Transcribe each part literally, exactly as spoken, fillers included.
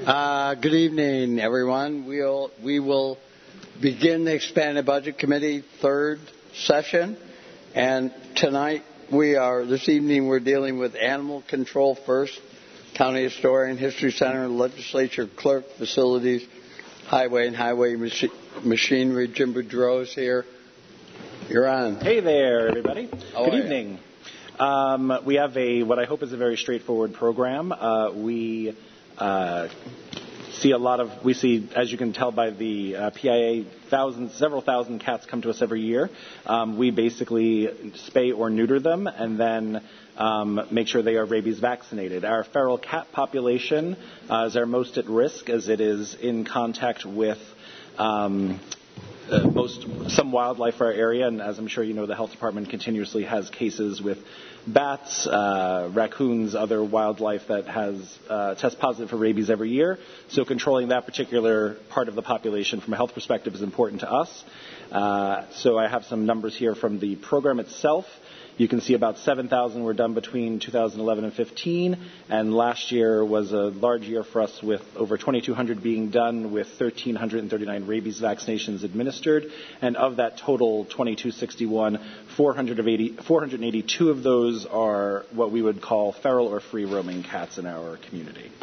Uh, good evening, everyone. We'll, we will begin the Expanded Budget Committee third session. And tonight we are, this evening we're dealing with animal control first, county historian, history center, legislature clerk, facilities, highway and highway machi- machinery. Jim Boudreau is here. You're on. Hey there, everybody. How Good are evening. Um, we have a what I hope is a very straightforward program. Uh, we uh, see a lot of, we see, as you can tell by the uh, P I A, thousands, several thousand cats come to us every year. Um, we basically spay or neuter them and then um, make sure they are rabies vaccinated. Our feral cat population uh, is our most at risk as it is in contact with um, Uh, most some wildlife for our area, and as I'm sure you know, the health department continuously has cases with bats, uh, raccoons, other wildlife that has uh, test positive for rabies every year. So controlling that particular part of the population from a health perspective is important to us. Uh, so I have some numbers here from the program itself. You can see about seven thousand were done between two thousand eleven and fifteen, and last year was a large year for us with over twenty-two hundred being done with one thousand three hundred thirty-nine rabies vaccinations administered, and of that total twenty-two sixty-one, four hundred eighty-two of those are what we would call feral or free-roaming cats in our community.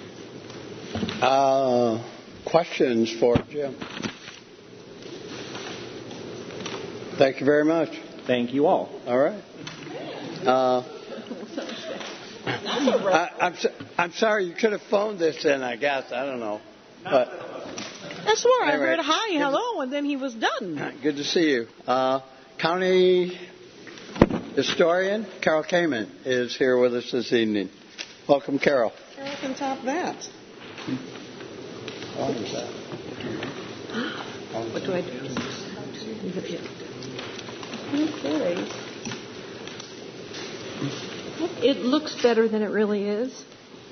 Uh, questions for Jim? Thank you very much. Thank you all. All right. Uh, I, I'm, so, I'm sorry, you could have phoned this in, I guess. I don't know. But That's where anyway, I heard hi, hello, and then he was done. Good to see you. Uh, County historian Carol Kamen is here with us this evening. Welcome, Carol. Carol can top that. What is that? What do I do? Okay. It looks better than it really is.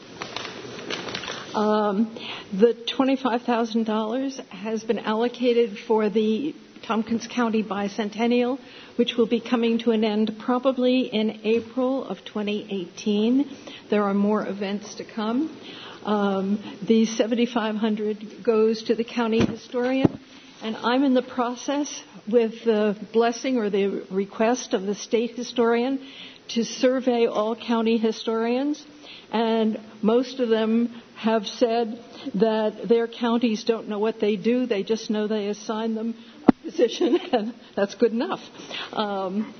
Um, the twenty-five thousand dollars has been allocated for the Tompkins County Bicentennial, which will be coming to an end probably in April of twenty eighteen. There are more events to come. Um, the seventy-five hundred dollars goes to the county historian, and I'm in the process with the blessing or the request of the state historian to survey all county historians, and most of them have said that their counties don't know what they do, they just know they assign them a position, and that's good enough. Um,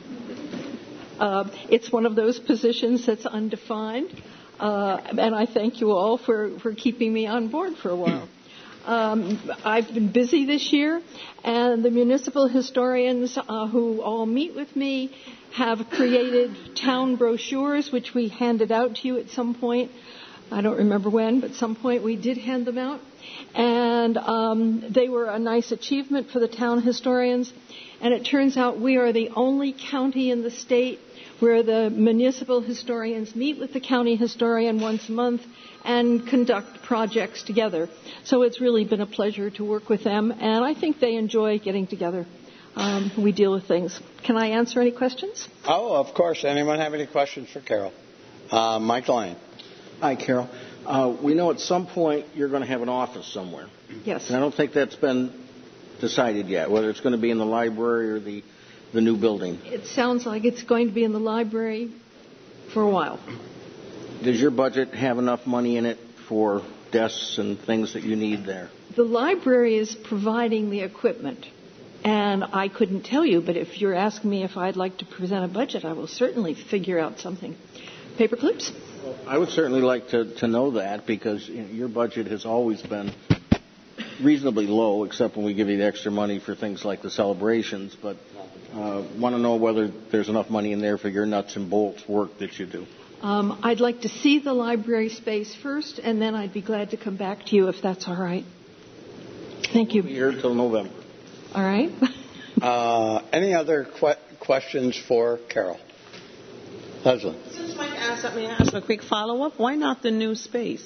uh, it's one of those positions that's undefined, uh, and I thank you all for, for keeping me on board for a while. Um, I've been busy this year, and the municipal historians uh, who all meet with me have created town brochures, which we handed out to you at some point. I don't remember when, but at some point we did hand them out. And um, they were a nice achievement for the town historians. And it turns out we are the only county in the state where the municipal historians meet with the county historian once a month and conduct projects together. So it's really been a pleasure to work with them, and I think they enjoy getting together. Um, we deal with things. Can I answer any questions? Oh, of course. Anyone have any questions for Carol? Uh, Mike Lane. Hi, Carol. Uh, we know at some point you're going to have an office somewhere. Yes. And I don't think that's been decided yet, whether it's going to be in the library or the, the new building. It sounds like it's going to be in the library for a while. Does your budget have enough money in it for desks and things that you need there? The library is providing the equipment, and I couldn't tell you, but if you're asking me if I'd like to present a budget, I will certainly figure out something. Paper clips? Well, I would certainly like to, to know that, because you know, your budget has always been reasonably low, except when we give you the extra money for things like the celebrations, but uh, want to know whether there's enough money in there for your nuts and bolts work that you do. Um, I'd like to see the library space first, and then I'd be glad to come back to you if that's all right. Thank you. We'll be here till November. All right. uh, any other que- questions for Carol? Leslie. Since Mike asked, let me ask a quick follow-up. Why not the new space?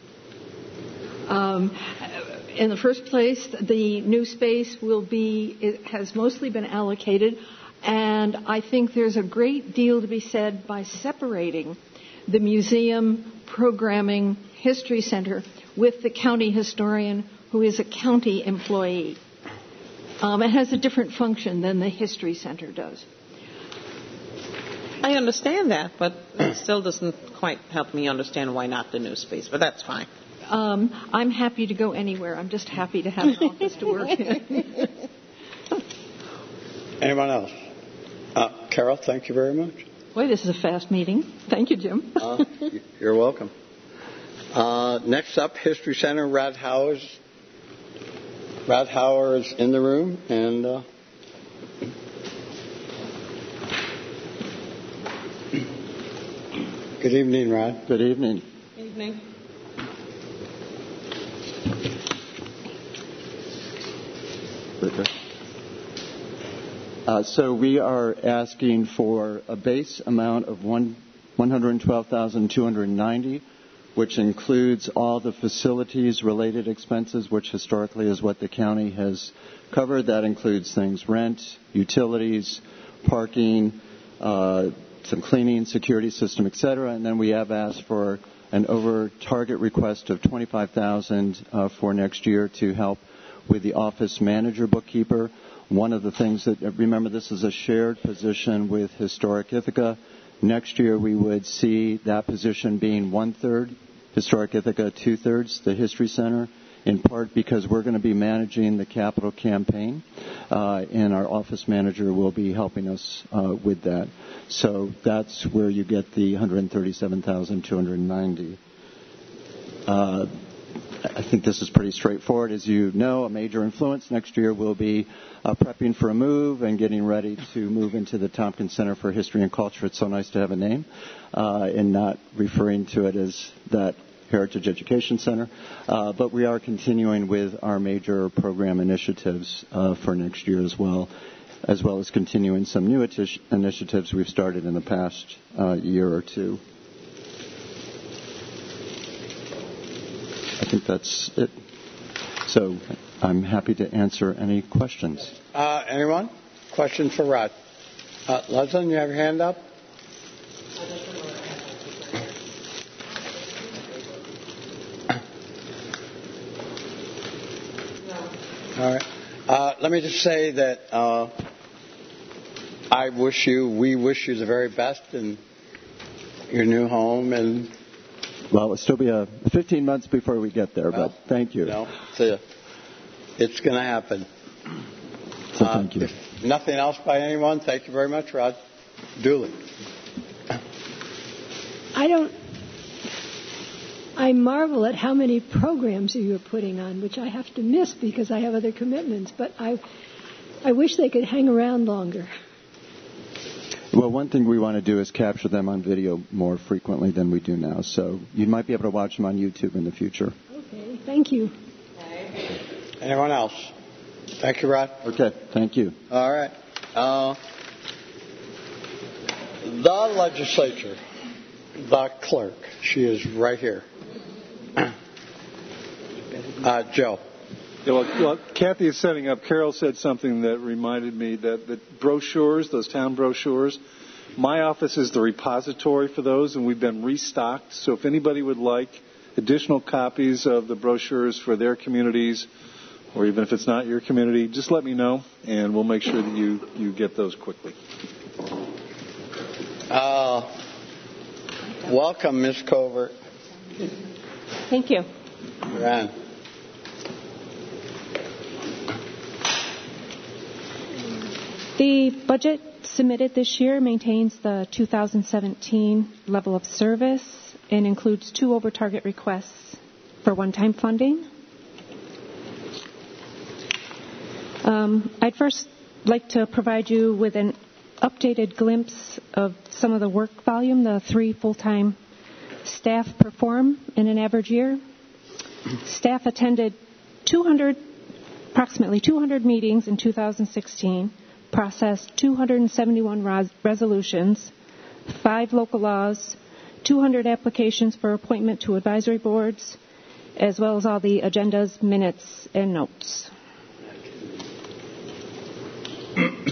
Um, in the first place, the new space will be, it has mostly been allocated, and I think there's a great deal to be said by separating the museum, programming, history center, with the county historian, who is a county employee. Um, it has a different function than the History Center does. I understand that, but it still doesn't quite help me understand why not the new space, but that's fine. Um, I'm happy to go anywhere. I'm just happy to have an office to work in. Anyone else? Uh, Carol, thank you very much. Boy, this is a fast meeting. Thank you, Jim. uh, you're welcome. Uh, next up, History Center, Rod Howers. Rod Howard is in the room, and uh, good evening, Rod. Good evening. Evening. Uh, so we are asking for a base amount of one hundred twelve thousand two hundred ninety dollars, which includes all the facilities-related expenses, which historically is what the county has covered. That includes things rent, utilities, parking, uh, some cleaning, security system, et cetera. And then we have asked for an over-target request of twenty-five thousand dollars uh, for next year to help with the office manager bookkeeper. One of the things that, remember, this is a shared position with Historic Ithaca. Next year we would see that position being one-third Historic Ithaca, two-thirds the History Center, in part because we're going to be managing the capital campaign, uh, and our office manager will be helping us uh, with that. So that's where you get the one hundred thirty-seven thousand two hundred ninety dollars. Uh, I think this is pretty straightforward. As you know, a major influence next year will be uh, prepping for a move and getting ready to move into the Tompkins Center for History and Culture. It's so nice to have a name uh, and not referring to it as that Heritage Education Center. Uh, but we are continuing with our major program initiatives uh, for next year as well, as well as continuing some new ati- initiatives we've started in the past uh, year or two. I think that's it. So I'm happy to answer any questions. Uh, anyone? Questions for Rod? Uh, Leslie, you have your hand up? All right. Uh, let me just say that uh, I wish you, we wish you the very best in your new home. And well, it'll still be a fifteen months before we get there, well, but thank you. No, it's, it's going to happen. So thank uh, you. If nothing else by anyone, thank you very much, Rod. Dooley. I don't. I marvel at how many programs you're putting on, which I have to miss because I have other commitments. But I, I wish they could hang around longer. Well, one thing we want to do is capture them on video more frequently than we do now. So you might be able to watch them on YouTube in the future. Okay, thank you. Anyone else? Thank you, Rod. Okay, thank you. All right. Uh, the legislature, the clerk, she is right here. Uh, Joe. Yeah, well, well, Kathy is setting up. Carol said something that reminded me that the brochures, those town brochures, my office is the repository for those, and we've been restocked. So if anybody would like additional copies of the brochures for their communities, or even if it's not your community, just let me know, and we'll make sure that you, you get those quickly. Uh, welcome, Miz Covert. Thank you. You're on. The budget submitted this year maintains the two thousand seventeen level of service and includes two over-target requests for one-time funding. Um, I'd first like to provide you with an updated glimpse of some of the work volume the three full-time staff perform in an average year. Staff attended two hundred, approximately two hundred meetings in two thousand sixteen, processed two hundred seventy-one res- resolutions, five local laws, two hundred applications for appointment to advisory boards, as well as all the agendas, minutes, and notes.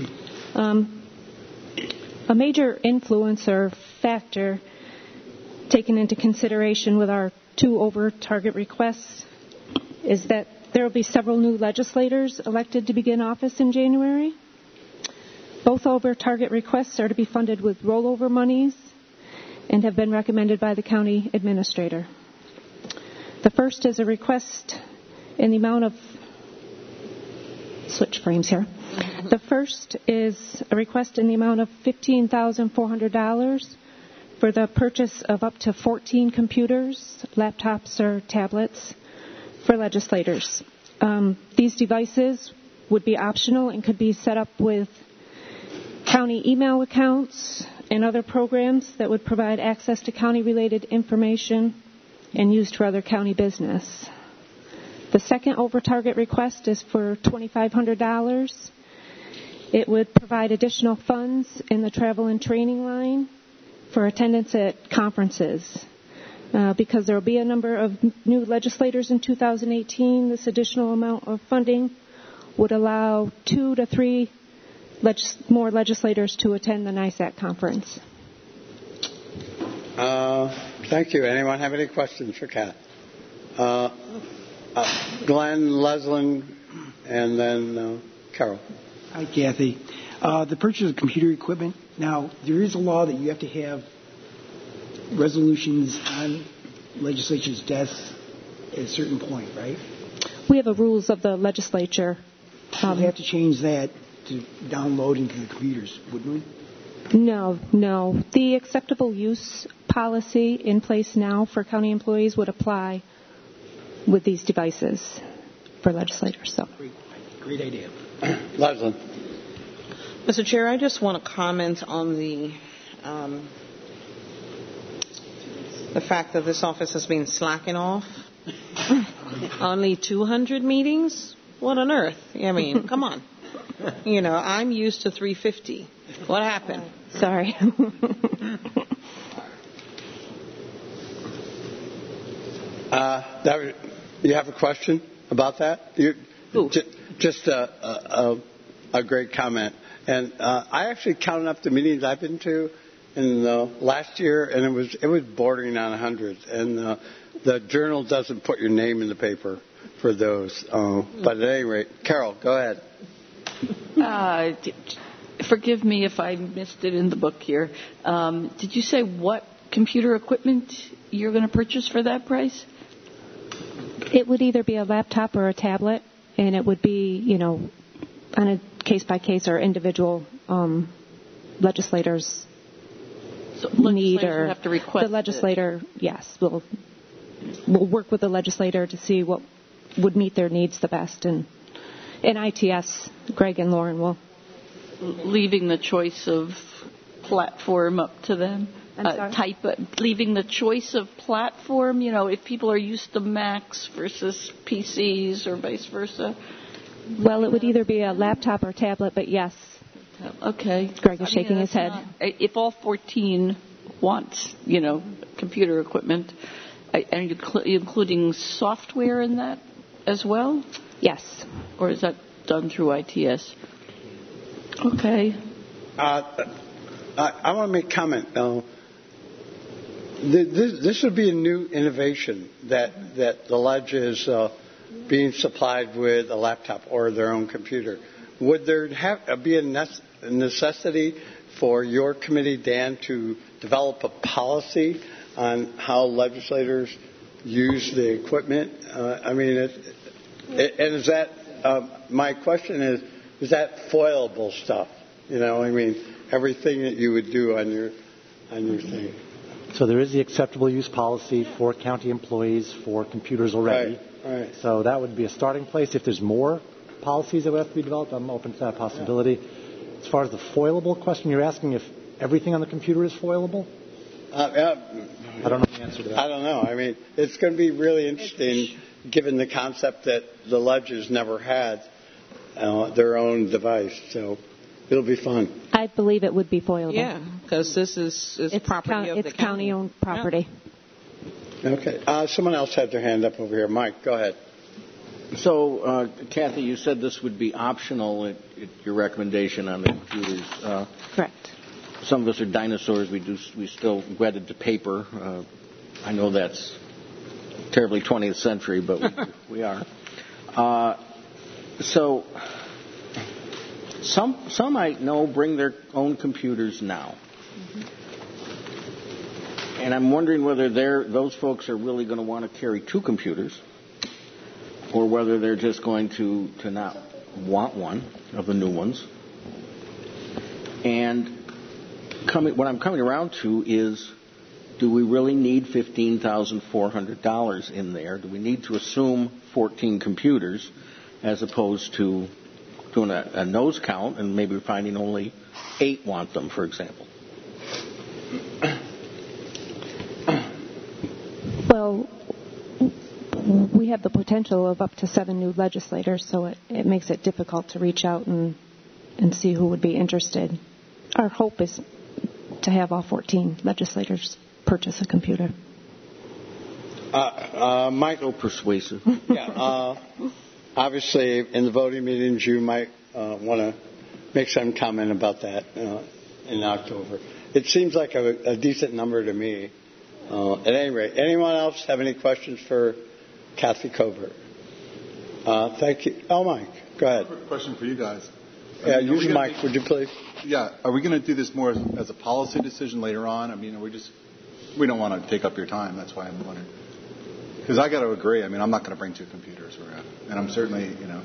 Um, a major influence or factor taken into consideration with our two over-target requests is that there will be several new legislators elected to begin office in January. Both over-target requests are to be funded with rollover monies and have been recommended by the county administrator. The first is a request in the amount of, switch frames here. The first is a request in the amount of fifteen thousand four hundred dollars for the purchase of up to fourteen computers, laptops, or tablets for legislators. Um, these devices would be optional and could be set up with county email accounts and other programs that would provide access to county-related information and used for other county business. The second over-target request is for twenty-five hundred dollars. It would provide additional funds in the travel and training line for attendance at conferences. Uh, because there will be a number of new legislators in two thousand eighteen, this additional amount of funding would allow two to three legis- more legislators to attend the NISAC conference. Uh, thank you. Anyone have any questions for Kat? Uh, uh, Glenn, Leslin, and then uh, Carol. Hi, Kathy. Uh, the purchase of computer equipment. Now, there is a law that you have to have resolutions on legislature's desks at a certain point, right? We have a rules of the legislature. Um, we have to change that to download into the computers, wouldn't we? No, no. The acceptable use policy in place now for county employees would apply with these devices for legislators. So, great, great idea. Leslin. Mister Chair, I just want to comment on the um, the fact that this office has been slacking off. Only two hundred meetings? What on earth? I mean, come on. You know, I'm used to three hundred fifty. What happened? Sorry. uh, that, you have a question about that? You, j- just a, a, a great comment. And uh, I actually counted up the meetings I've been to in the last year, and it was it was bordering on one hundred. And uh, the Journal doesn't put your name in the paper for those. Uh, but at any rate, Carol, go ahead. Uh, d- forgive me if I missed it in the book here. Um, did you say what computer equipment you're going to purchase for that price? It would either be a laptop or a tablet, and it would be, you know, on a case-by-case or individual um, legislators so need or have to request the legislator, it. yes, will will work with the legislator to see what would meet their needs the best. And in I T S, Greg and Lauren will. Leaving the choice of platform up to them. Uh, type, uh, leaving the choice of platform, you know, if people are used to Macs versus P Cs or vice versa. Well, it would either be a laptop or tablet, but yes. Okay. Greg is I shaking mean, his head. Not, if all fourteen want, you know, computer equipment, are you including software in that as well? Yes. Or is that done through I T S? Okay. Uh, I, I want to make a comment. Uh, this, this would be a new innovation that, that the Ledge is uh, being supplied with a laptop or their own computer. Would there have be a necessity for your committee, Dan, to develop a policy on how legislators use the equipment? Uh, I mean, it, it, and is that uh, my question is, is that foilable stuff? You know, I mean, everything that you would do on your on your thing. So there is the acceptable use policy for county employees for computers already. Right, right. So that would be a starting place. If there's more policies that would have to be developed, I'm open to that possibility. Yeah. As far as the foilable question, you're asking if everything on the computer is foilable? Uh, yeah. I don't know the answer to that. I don't know. I mean, it's going to be really interesting given the concept that the Ledge has never had uh, their own device. So it'll be fun. I believe it would be foilable. Yeah, because this is, is it's property count, of it's the county. county-owned property. Yeah. Okay. Uh, someone else had their hand up over here. Mike, go ahead. So, uh, Kathy, you said this would be optional at, at your recommendation on the computers. Uh, Correct. some of us are dinosaurs. We do we still wedded to paper. Uh, I know that's terribly twentieth century, but we, we are. Uh, so some some I know bring their own computers now. Mm-hmm. And I'm wondering whether they're, those folks are really going to want to carry two computers, or whether they're just going to, to not want one of the new ones. And coming, what I'm coming around to is, do we really need fifteen thousand four hundred dollars in there? Do we need to assume fourteen computers as opposed to doing a, a nose count and maybe finding only eight want them, for example? Well, we have the potential of up to seven new legislators, so it, it makes it difficult to reach out and, and see who would be interested. Our hope is to have all fourteen legislators purchase a computer. Uh, uh, Michael, persuasive. Yeah. Uh, obviously, in the voting meetings, you might uh, want to make some comment about that uh, in October. It seems like a, a decent number to me. Uh, at any rate, anyone else have any questions for Kathy Covert? Uh, thank you. Oh, Mike, go ahead. Quick question for you guys. Yeah, I mean, use Mike, would you please? Yeah, are we going to do this more as, as a policy decision later on? I mean, are we just, we don't want to take up your time. That's why I'm wondering. Because I got to agree. I mean, I'm not going to bring two computers around, and I'm certainly, you know,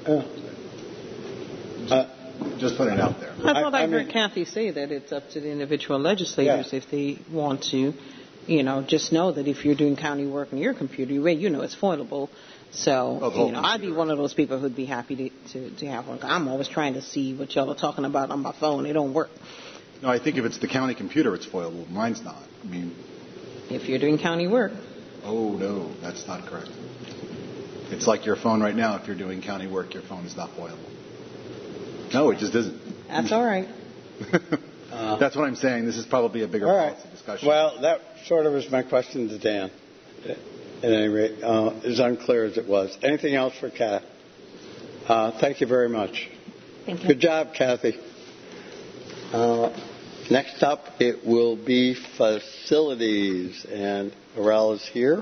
uh, just, uh, just putting it out there. I thought I, I heard mean, Kathy say that it's up to the individual legislators yeah. if they want to. You know, just know that if you're doing county work on your computer, you know it's foilable. So, oh, you know, I'd be one of those people who'd be happy to, to, to have one. I'm always trying to see what y'all are talking about on my phone. It don't work. No, I think if it's the county computer, it's foilable. Mine's not. I mean, if you're doing county work. Oh, no, that's not correct. It's like your phone right now. If you're doing county work, your phone is not foilable. No, it just isn't. That's all right. uh, that's what I'm saying. This is probably a bigger right. policy discussion. Well, that sort of was my question to Dan. At any rate, uh, as unclear as it was. Anything else for Kat? Uh, thank you very much. Thank you. Good job, Kathy. Uh, next up, it will be facilities, and Arel is here.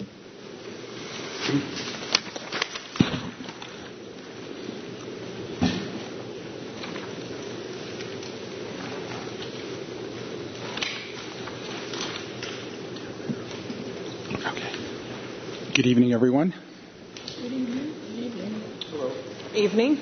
Good evening, everyone. Good evening. Good evening. Hello. Evening.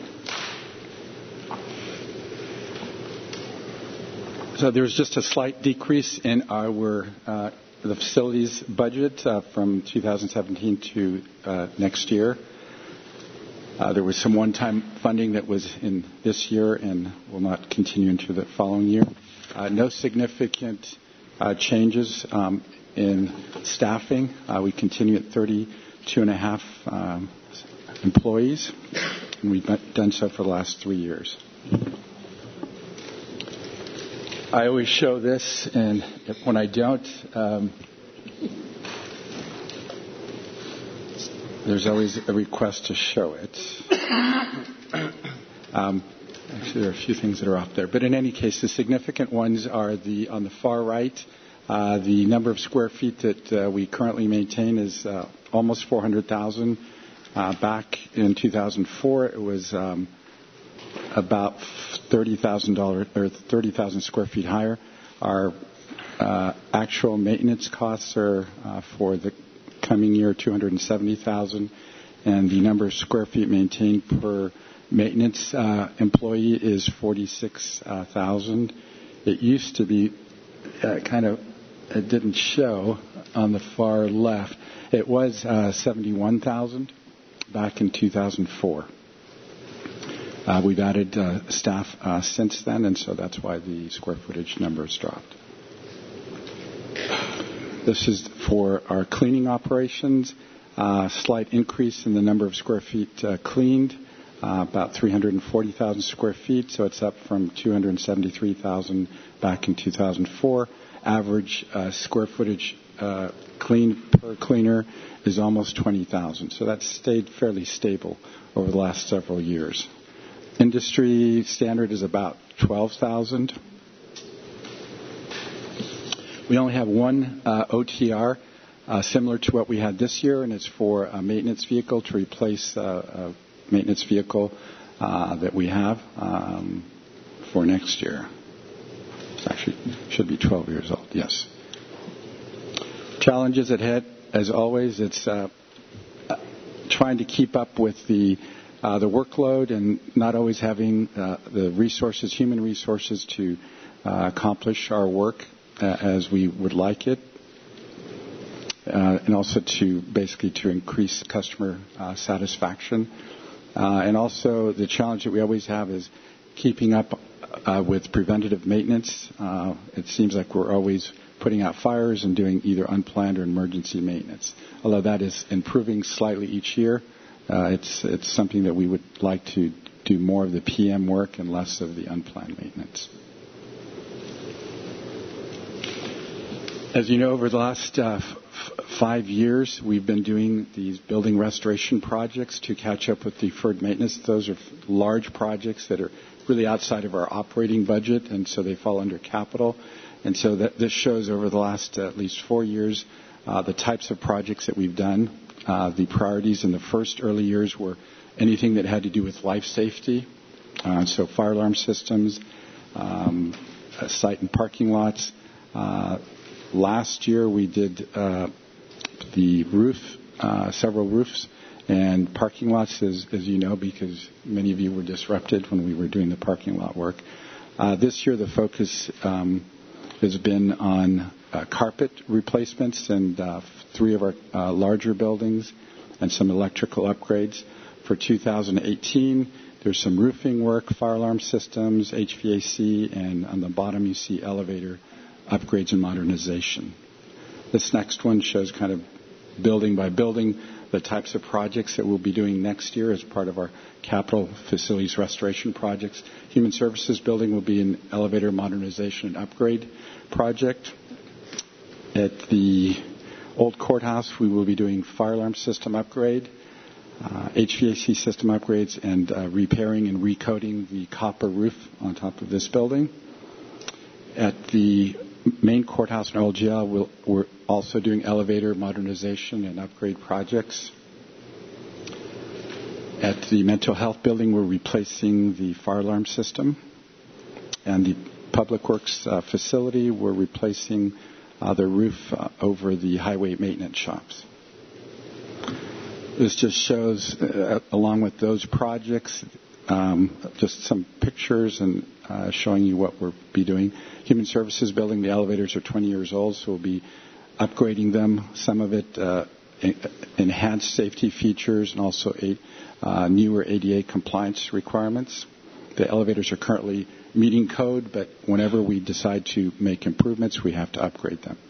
So there's just a slight decrease in our uh, the facilities budget uh, from two thousand seventeen to uh, next year. Uh, there was some one-time funding that was in this year and will not continue into the following year. Uh, no significant uh, changes um, in staffing. Uh, we continue at thirty-two and a half um, employees, and we've done so for the last three years. I always show this, and if, when I don't, um, there's always a request to show it. Um, actually, there are a few things that are off there, but in any case, the significant ones are the on the far right. Uh, the number of square feet that uh, we currently maintain is uh, almost four hundred thousand. Uh, back in two thousand four, it was um, about thirty thousand dollars or thirty thousand square feet higher. Our uh, actual maintenance costs are uh, for the coming year two hundred seventy thousand, and the number of square feet maintained per maintenance uh, employee is forty-six thousand. It used to be uh, kind of. It didn't show on the far left. It was uh, seventy-one thousand back in two thousand four. Uh, we've added uh, staff uh, since then, and so that's why the square footage number has dropped. This is for our cleaning operations. Uh, slight increase in the number of square feet uh, cleaned, uh, about three hundred forty thousand square feet, so it's up from two hundred seventy-three thousand back in two thousand four. Average uh, square footage uh, cleaned per cleaner is almost twenty thousand. So that's stayed fairly stable over the last several years. Industry standard is about twelve thousand. We only have one uh, O T R uh, similar to what we had this year, and it's for a maintenance vehicle to replace uh, a maintenance vehicle uh, that we have um, for next year. It actually should be twelve years old, yes. Challenges ahead, as always, it's uh, trying to keep up with the uh, the workload and not always having uh, the resources, human resources, to uh, accomplish our work uh, as we would like it, uh, and also to basically to increase customer uh, satisfaction. Uh, and also the challenge that we always have is keeping up uh, with preventative maintenance. Uh, it seems like we're always putting out fires and doing either unplanned or emergency maintenance. Although that is improving slightly each year, uh, it's it's something that we would like to do more of the P M work and less of the unplanned maintenance. As you know, over the last uh, f- five years, we've been doing these building restoration projects to catch up with deferred maintenance. Those are large projects that are really outside of our operating budget, and so they fall under capital. And so that this shows over the last uh, at least four years uh, the types of projects that we've done. Uh, the priorities in the first early years were anything that had to do with life safety, uh, so fire alarm systems, um, uh, site and parking lots. Uh, last year we did uh, the roof, uh, several roofs and parking lots, as, as you know, because many of you were disrupted when we were doing the parking lot work. Uh, this year the focus um, has been on uh, carpet replacements and uh, three of our uh, larger buildings and some electrical upgrades. For two thousand eighteen, there's some roofing work, fire alarm systems, H V A C, and on the bottom you see elevator upgrades and modernization. This next one shows kind of building by building the types of projects that we'll be doing next year as part of our capital facilities restoration projects. Human Services Building will be an elevator modernization and upgrade project. At the old courthouse, we will be doing fire alarm system upgrade, uh, H V A C system upgrades, and uh, repairing and recoating the copper roof on top of this building. At the main courthouse and old jail, we'll, we're also doing elevator modernization and upgrade projects. At the mental health building, we're replacing the fire alarm system. And the Public Works uh, facility, we're replacing uh, the roof uh, over the highway maintenance shops. This just shows, uh, along with those projects, um, just some pictures and uh, showing you what we'll be doing. Human Services Building, the elevators are twenty years old, so we'll be upgrading them. Some of it uh, enhanced safety features and also a, uh, newer A D A compliance requirements. The elevators are currently meeting code, but whenever we decide to make improvements, we have to upgrade them.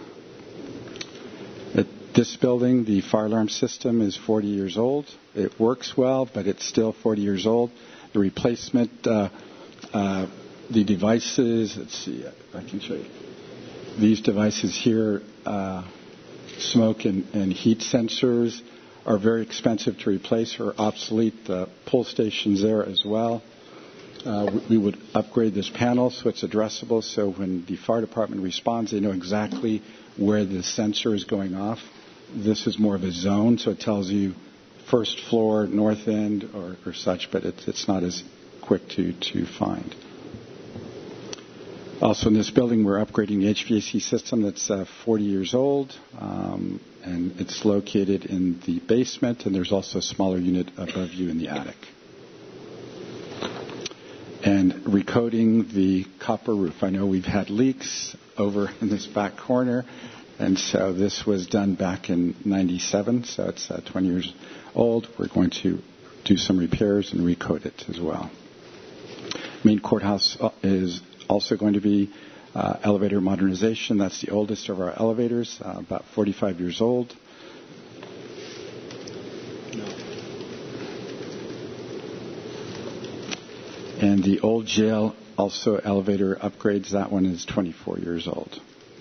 At this building, the fire alarm system is forty years old. It works well, but it's still forty years old. The replacement, uh, uh, the devices, let's see if I can show you. These devices here, uh, smoke and, and heat sensors, are very expensive to replace or obsolete. The pull stations there as well. Uh, we would upgrade this panel so it's addressable, so when the fire department responds, they know exactly where the sensor is going off. This is more of a zone, so it tells you first floor, north end, or, or such, but it's, it's not as quick to, to find. Also in this building, we're upgrading the H V A C system that's uh, forty years old, um, and it's located in the basement, and there's also a smaller unit above you in the attic. And recoating the copper roof. I know we've had leaks over in this back corner, and so this was done back in ninety-seven, so it's uh, twenty years old. We're going to do some repairs and recoat it as well. Main courthouse is also going to be uh, elevator modernization. That's the oldest of our elevators, uh, about forty-five years old. And the old jail, also elevator upgrades. That one is twenty-four years old.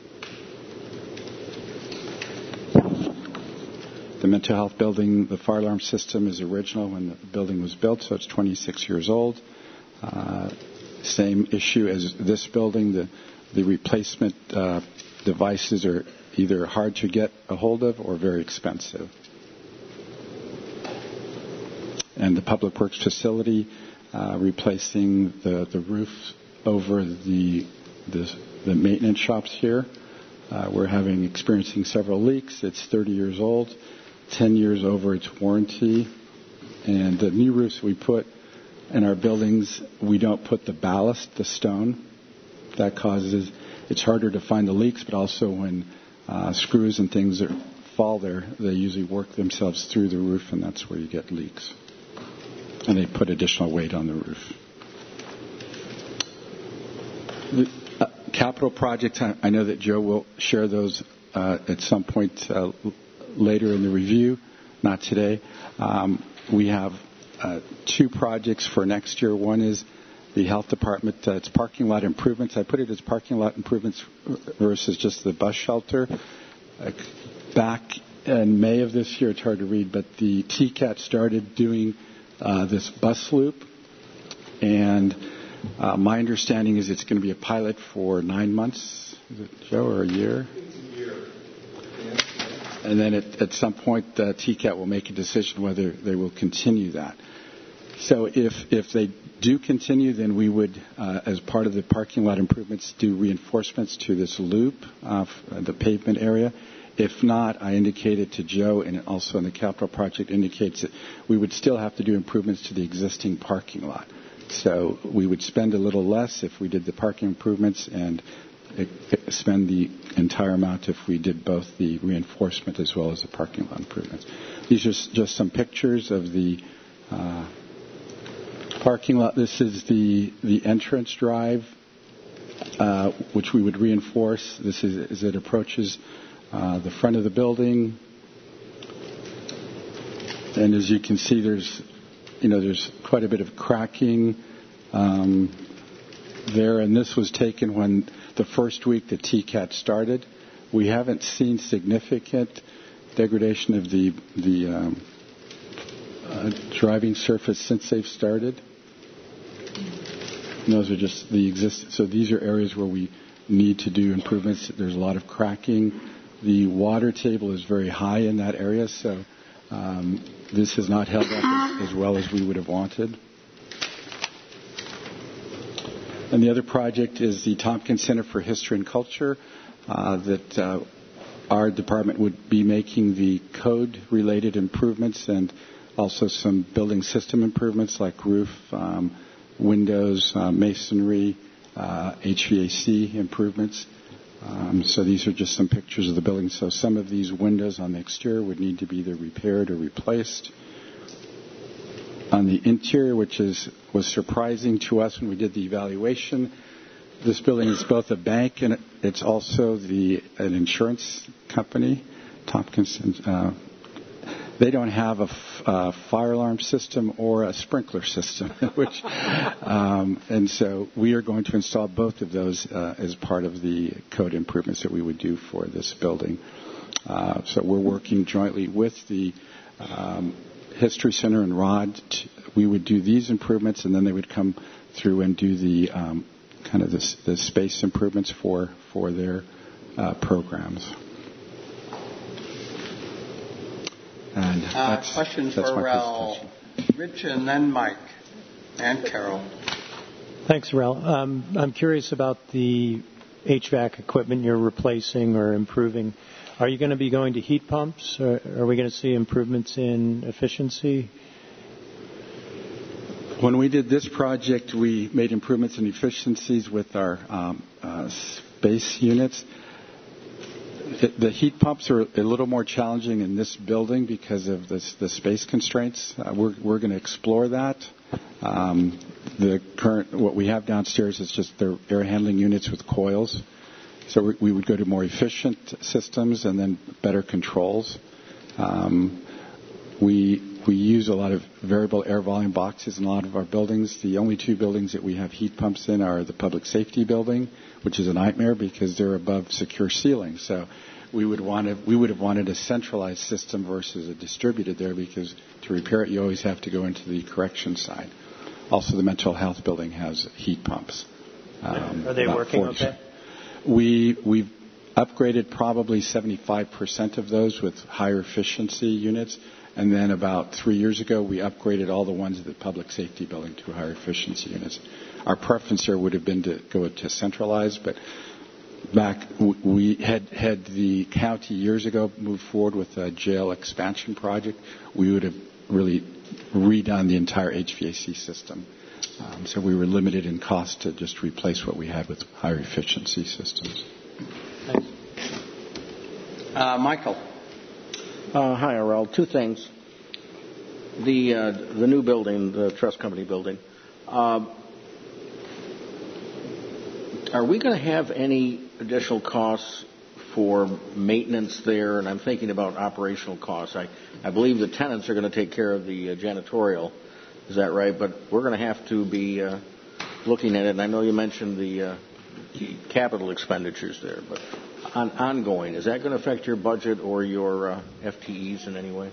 The mental health building, the fire alarm system is original when the building was built, so it's twenty-six years old. Uh, same issue as this building. The, the replacement uh, devices are either hard to get a hold of or very expensive. And the Public Works facility, uh, replacing the, the roof over the, the, the maintenance shops here. Uh, we're having experiencing several leaks. It's thirty years old, ten years over its warranty. And the new roofs we put in our buildings, we don't put the ballast, the stone. That causes, it's harder to find the leaks, but also when uh, screws and things are, fall there, they usually work themselves through the roof, and that's where you get leaks. And they put additional weight on the roof. The uh, capital projects, I, I know that Joe will share those uh, at some point uh, later in the review, not today. Um, we have uh, two projects for next year. One is the health department, uh, it's parking lot improvements. I put it as parking lot improvements versus just the bus shelter. Uh, back in May of this year, it's hard to read, but the T CAT started doing uh, this bus loop. And uh, my understanding is it's going to be a pilot for nine months. Is it, Joe, or a year? It's a year. And then at, at some point, uh, T CAT will make a decision whether they will continue that. So if if they do continue, then we would, uh, as part of the parking lot improvements, do reinforcements to this loop, uh, the pavement area. If not, I indicated to Joe, and also in the capital project indicates that we would still have to do improvements to the existing parking lot. So we would spend a little less if we did the parking improvements and spend the entire amount if we did both the reinforcement as well as the parking lot improvements. These are just some pictures of the uh, parking lot. This is the, the entrance drive, uh, which we would reinforce. This is as it approaches uh, the front of the building. And as you can see, there's, you know, there's quite a bit of cracking um, there. And this was taken when the first week the T CAT started. We haven't seen significant degradation of the the um, uh, driving surface since they've started. And those are just the exist. So these are areas where we need to do improvements. There's a lot of cracking. The water table is very high in that area, so um, this has not held up as, as well as we would have wanted. And the other project is the Tompkins Center for History and Culture, uh, that uh, our department would be making the code-related improvements and also some building system improvements like roof, um, windows, uh, masonry, uh, H V A C improvements. Um, so these are just some pictures of the building. So some of these windows on the exterior would need to be either repaired or replaced. On the interior, which is was surprising to us when we did the evaluation, this building is both a bank and it's also the an insurance company, Tompkins. Uh, they don't have a f- uh, fire alarm system or a sprinkler system, which, um, and so we are going to install both of those uh, as part of the code improvements that we would do for this building. Uh, so we're working jointly with the um, History Center and R O D. We would do these improvements, and then they would come through and do the um, kind of the, the space improvements for for their uh, programs. And uh, that's, questions that's for Rel, Rich, and then Mike and Carol. Thanks, Rel. Um, I'm curious about the H V A C equipment you're replacing or improving. Are you going to be going to heat pumps? Or are we going to see improvements in efficiency? When we did this project, we made improvements in efficiencies with our um, uh, space units. The, the heat pumps are a little more challenging in this building because of this, the space constraints. Uh, we're we're going to explore that. Um, the current what we have downstairs is just their air handling units with coils. So we, we would go to more efficient systems and then better controls. Um, we we use a lot of variable air volume boxes in a lot of our buildings. The only two buildings that we have heat pumps in are the public safety building, which is a nightmare because they're above secure ceilings. So we would want to, we would have wanted a centralized system versus a distributed there because to repair it you always have to go into the correction side. Also, the mental health building has heat pumps. Um, are they working okay? We we've upgraded probably seventy-five percent of those with higher efficiency units. And then about three years ago, we upgraded all the ones at the public safety building to higher efficiency units. Our preference there would have been to go to centralized, but back we had had the county years ago moved forward with a jail expansion project, we would have really redone the entire H V A C system. Um, so we were limited in cost to just replace what we had with higher efficiency systems. Thanks. Uh, Michael. Uh, hi, Arel. Two things. The uh, the new building, the trust company building. Uh, are we going to have any additional costs for maintenance there? And I'm thinking about operational costs. I, I believe the tenants are going to take care of the uh, janitorial. Is that right? But we're going to have to be uh, looking at it. And I know you mentioned the, uh, the capital expenditures there, but on ongoing, is that going to affect your budget or your uh, F T Es in any way?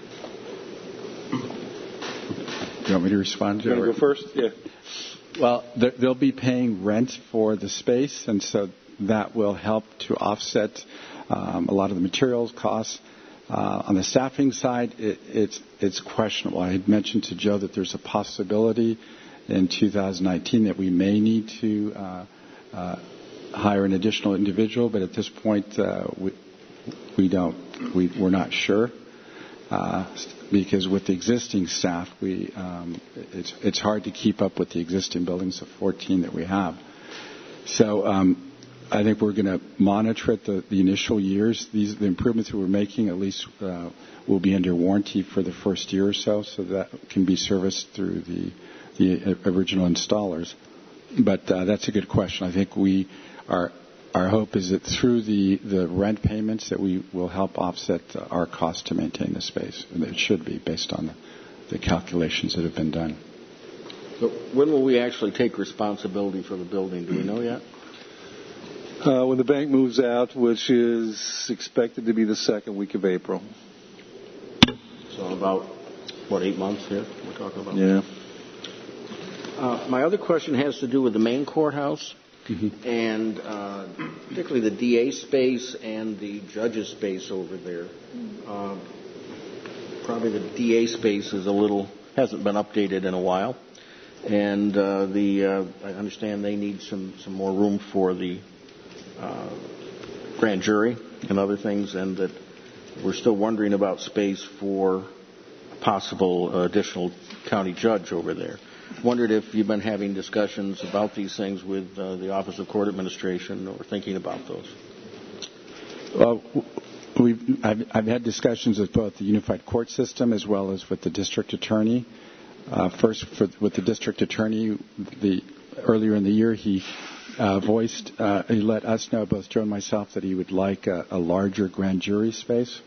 You want me to respond, Joe? You want to go first? Yeah. Well, they'll be paying rent for the space, and so that will help to offset um, a lot of the materials costs. Uh, on the staffing side, it, it's it's questionable. I had mentioned to Joe that there's a possibility in two thousand nineteen that we may need to uh, uh, hire an additional individual, but at this point, uh, we we don't we we're not sure. Uh, because with the existing staff, we um, it's it's hard to keep up with the existing buildings of fourteen that we have. So um, I think we're going to monitor it the, the initial years. These the improvements that we're making at least uh, will be under warranty for the first year or so, so that can be serviced through the the original installers. But uh, that's a good question. I think we are. Our hope is that through the, the rent payments that we will help offset our cost to maintain the space. And it should be based on the, the calculations that have been done. So when will we actually take responsibility for the building? Do we know yet? Uh, when the bank moves out, which is expected to be the second week of April. So about, what, eight months here we're talking about? Yeah. Uh, my other question has to do with the main courthouse. Mm-hmm. And uh, particularly the D A space and the judge's space over there. Uh, probably the D A space is a little hasn't been updated in a while, and uh, the uh, I understand they need some, some more room for the uh, grand jury and other things, and that we're still wondering about space for a possible uh, additional county judge over there. Wondered if you've been having discussions about these things with uh, the Office of Court Administration or thinking about those. Well, we've, I've, I've had discussions with both the Unified Court System as well as with the District Attorney. Uh, first, for, with the District Attorney, the, earlier in the year, he uh, voiced, uh, he let us know, both Joe and myself, that he would like a, a larger grand jury space.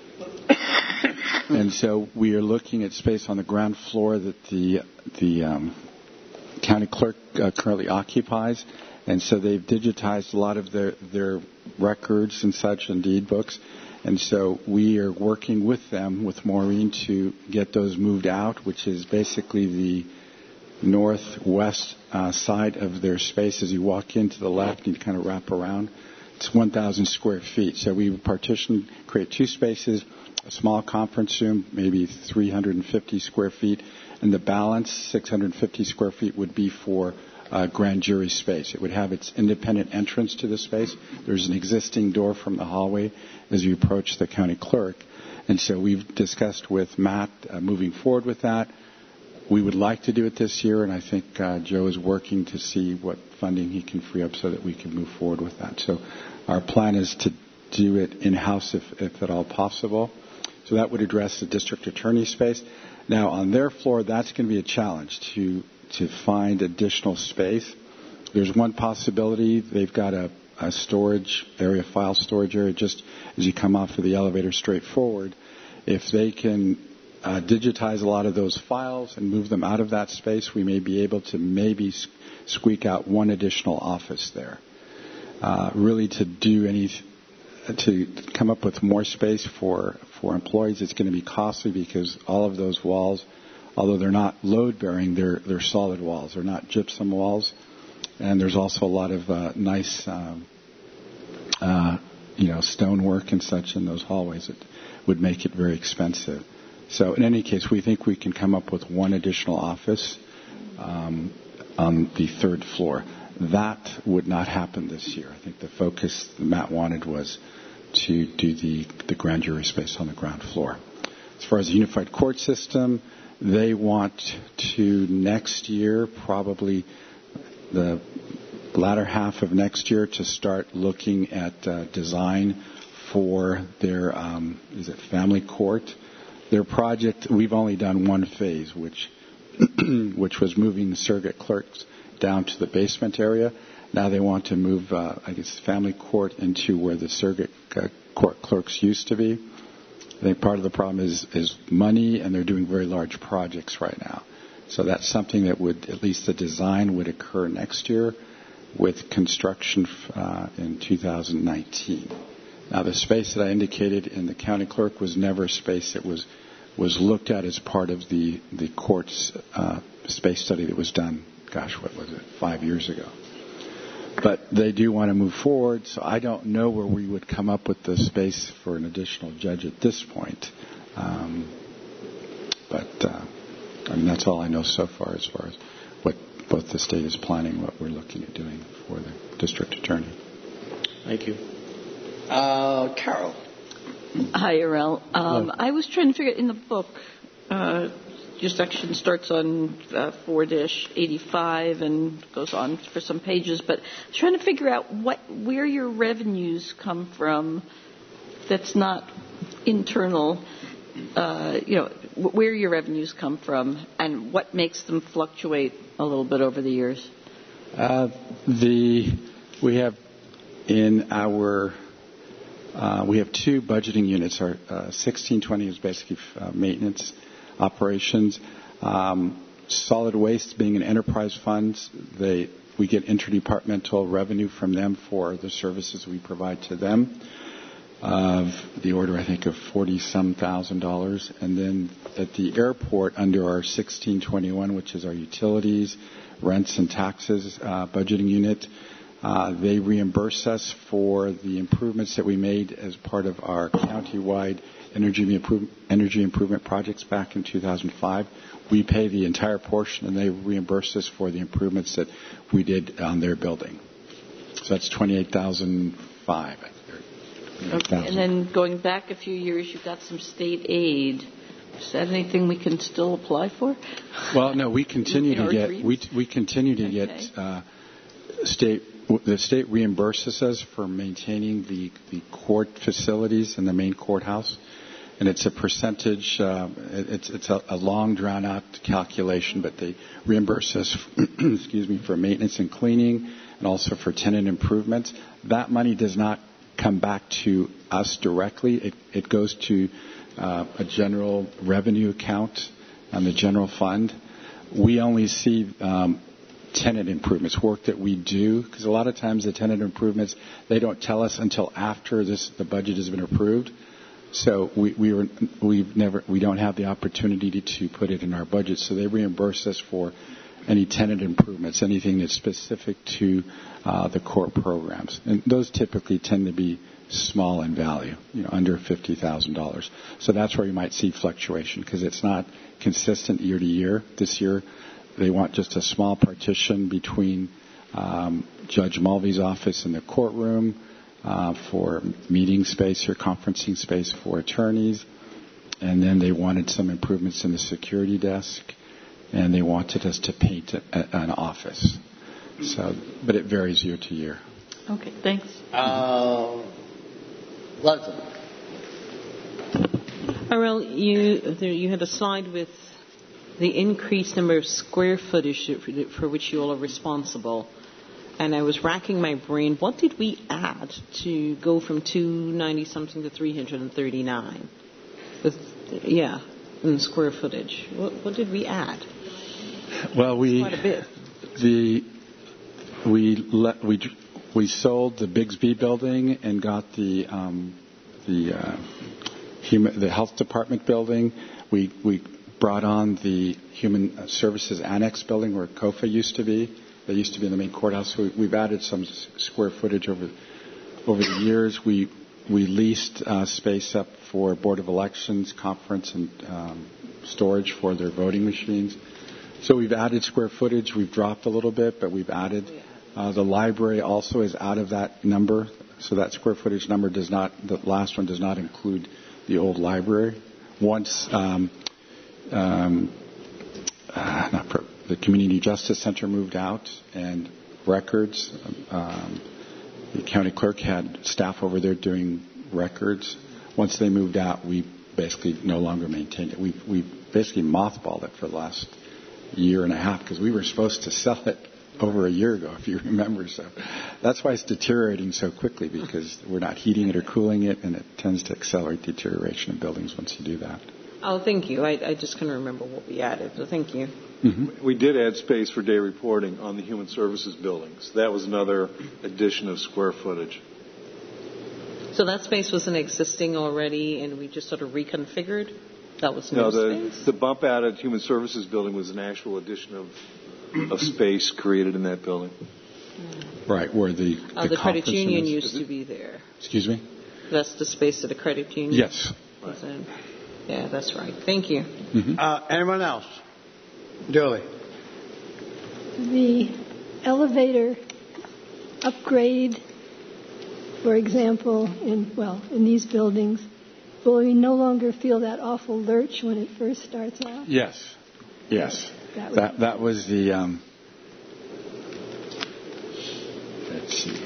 And so we are looking at space on the ground floor that the the um, county clerk uh, currently occupies, and so they've digitized a lot of their their records and such and deed books, and so we are working with them with Maureen to get those moved out, which is basically the northwest uh, side of their space. As you walk into the left, you kind of wrap around. It's one thousand square feet, so we partition, create two spaces. A small conference room, maybe three hundred fifty square feet, and the balance, six hundred fifty square feet, would be for uh, grand jury space. It would have its independent entrance to the space. There's an existing door from the hallway as you approach the county clerk. And so we've discussed with Matt uh, moving forward with that. We would like to do it this year, and I think uh, Joe is working to see what funding he can free up so that we can move forward with that. So our plan is to do it in-house if, if at all possible. So that would address the district attorney space. Now, on their floor, that's going to be a challenge to to find additional space. There's one possibility. They've got a, a storage area, file storage area, just as you come off of the elevator straight forward. If they can uh, digitize a lot of those files and move them out of that space, we may be able to maybe squeak out one additional office there. Uh, really to do any... to come up with more space for, for employees, it's going to be costly because all of those walls, although they're not load-bearing, they're, they're solid walls. They're not gypsum walls. And there's also a lot of uh, nice um, uh, you know, stonework and such in those hallways. It would make it very expensive. So in any case, we think we can come up with one additional office um, on the third floor. That would not happen this year. I think the focus that Matt wanted was to do the, the grand jury space on the ground floor. As far as the unified court system, they want to next year, probably the latter half of next year, to start looking at uh, design for their, um, is it family court? Their project, we've only done one phase, which which was moving the surrogate clerks down to the basement area. Now they want to move, uh, I guess, family court into where the surrogate uh, court clerks used to be. I think part of the problem is, is money, and they're doing very large projects right now. So that's something that would, at least the design would occur next year, with construction uh, in two thousand nineteen. Now, the space that I indicated in the county clerk was never a space that was was looked at as part of the the court's uh, space study that was done. Gosh, what was it? Five years ago. But they do want to move forward, so I don't know where we would come up with the space for an additional judge at this point. Um, but uh, I mean, that's all I know so far as far as what both the state is planning, what we're looking at doing for the district attorney. Thank you. Uh, Carol. Hi, Arel. Um, I was trying to figure in the book, uh, your section starts on uh, four eighty-five and goes on for some pages, but I was trying to figure out what where your revenues come from that's not internal, uh, you know, where your revenues come from and what makes them fluctuate a little bit over the years. Uh, the we have in our uh, we have two budgeting units. Our uh, sixteen twenty is basically uh, maintenance operations. Um, solid waste being an enterprise fund, they we get interdepartmental revenue from them for the services we provide to them, of the order, I think, of forty some thousand dollars. And then at the airport, under our sixteen twenty-one, which is our utilities, rents and taxes uh, budgeting unit, uh, they reimburse us for the improvements that we made as part of our countywide energy, improve, energy improvement projects back in two thousand five. We pay the entire portion, and they reimburse us for the improvements that we did on their building. So that's twenty-eight thousand five. Okay, and then going back a few years, you got some state aid. Is that anything we can still apply for? Well, no, we continue to get we we continue to okay. get uh, state. The state reimburses us for maintaining the the court facilities in the main courthouse, and it's a percentage. Uh, it's it's a, a long drawn out calculation, but they reimburse us, excuse me, for maintenance and cleaning, and also for tenant improvements. That money does not come back to us directly. It, it goes to uh, a general revenue account on the general fund. We only see um, tenant improvements, work that we do, because a lot of times the tenant improvements, they don't tell us until after this the budget has been approved. So we we were we've never we don't have the opportunity to, to put it in our budget. So they reimburse us for any tenant improvements, anything that's specific to uh, the court programs. And those typically tend to be small in value, you know, under fifty thousand dollars. So that's where you might see fluctuation, because it's not consistent year to year. This year, they want just a small partition between um, Judge Mulvey's office and the courtroom uh, for meeting space or conferencing space for attorneys. And then they wanted some improvements in the security desk. And they wanted us to paint a, a, an office. So, but it varies year to year. Okay, thanks. Uh, Leslie. Arel, you there, you had a slide with the increased number of square footage for which you all are responsible, and I was racking my brain. What did we add to go from two ninety something to three hundred thirty-nine? With, yeah, in square footage. What, what did we add? Well, we quite a bit. The we let we we sold the Bigsby building and got the um, the uh, human the health department building. We we brought on the human services annex building where COFA used to be. They used to be in the main courthouse. So we, we've added some s- square footage over over the years, we we leased uh, space up for Board of Elections, conference, and um, storage for their voting machines. So we've added square footage. We've dropped a little bit, but we've added. Uh, the library also is out of that number, so that square footage number does not, the last one does not include the old library. Once um, um, uh, not pro- the Community Justice Center moved out and records, um, the county clerk had staff over there doing records. Once they moved out, we basically no longer maintained it. We we basically mothballed it for the last year and a half because we were supposed to sell it over a year ago, if you remember. So that's why it's deteriorating so quickly, because we're not heating it or cooling it, and it tends to accelerate deterioration of buildings once you do that. Oh, thank you. I, I just couldn't remember what we added, so thank you. Mm-hmm. We did add space for day reporting on the Human Services buildings. That was another addition of square footage. So that space wasn't existing already, and we just sort of reconfigured? That was no, new the, space? the bump out at Human Services building was an actual addition of of space created in that building. Right, where the, Uh, the, the credit union is. used to be there. Excuse me? That's the space of the credit union? Yes. Was in. Yeah, that's right. Thank you. Mm-hmm. Uh, anyone else? Julie. The elevator upgrade, for example, in, well, in these buildings, will we no longer feel that awful lurch when it first starts out? Yes. Yes. That, that, that was the, um, let's see.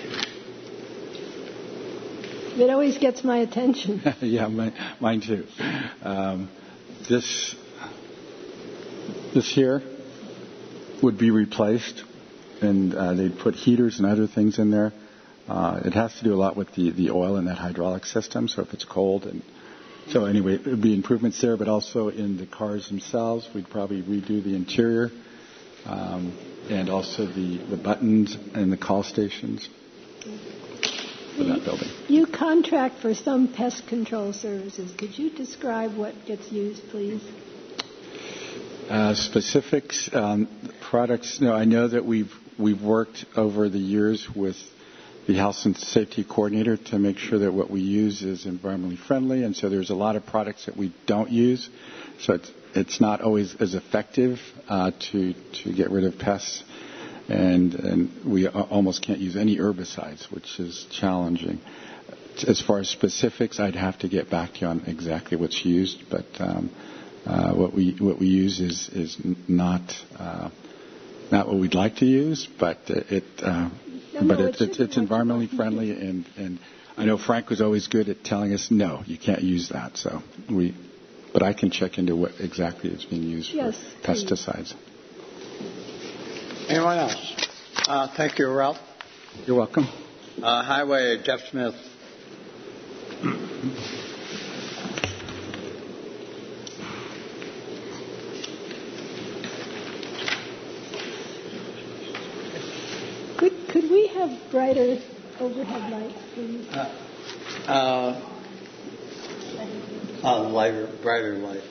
It always gets my attention. Yeah, my, mine too. Um, this, this here would be replaced, and uh, they'd put heaters and other things in there. Uh, it has to do a lot with the, the oil in that hydraulic system, so if it's cold. And so anyway, it would be improvements there, but also in the cars themselves. We'd probably redo the interior um, and also the, the buttons and the call stations for that building. You contract for some pest control services. Could you describe what gets used, please? Uh, specifics, um, products. No, I know that we've we've worked over the years with the health and safety coordinator to make sure that what we use is environmentally friendly, and so there's a lot of products that we don't use. So it's it's not always as effective uh, to to get rid of pests, and and we almost can't use any herbicides, which is challenging. As far as specifics, I'd have to get back to you on exactly what's used, but. Um, Uh, what we what we use is is not uh, not what we'd like to use, but it uh, no, but no, it, it it's it's environmentally friendly, and, and I know Frank was always good at telling us no, you can't use that. So we, but I can check into what exactly is being used yes, for pesticides. Anyone else? Uh, thank you, Ralph. You're welcome. Uh, Highway, Jeff Smith. Could could we have brighter overhead lights, please? Uh, uh, uh, lighter, brighter light.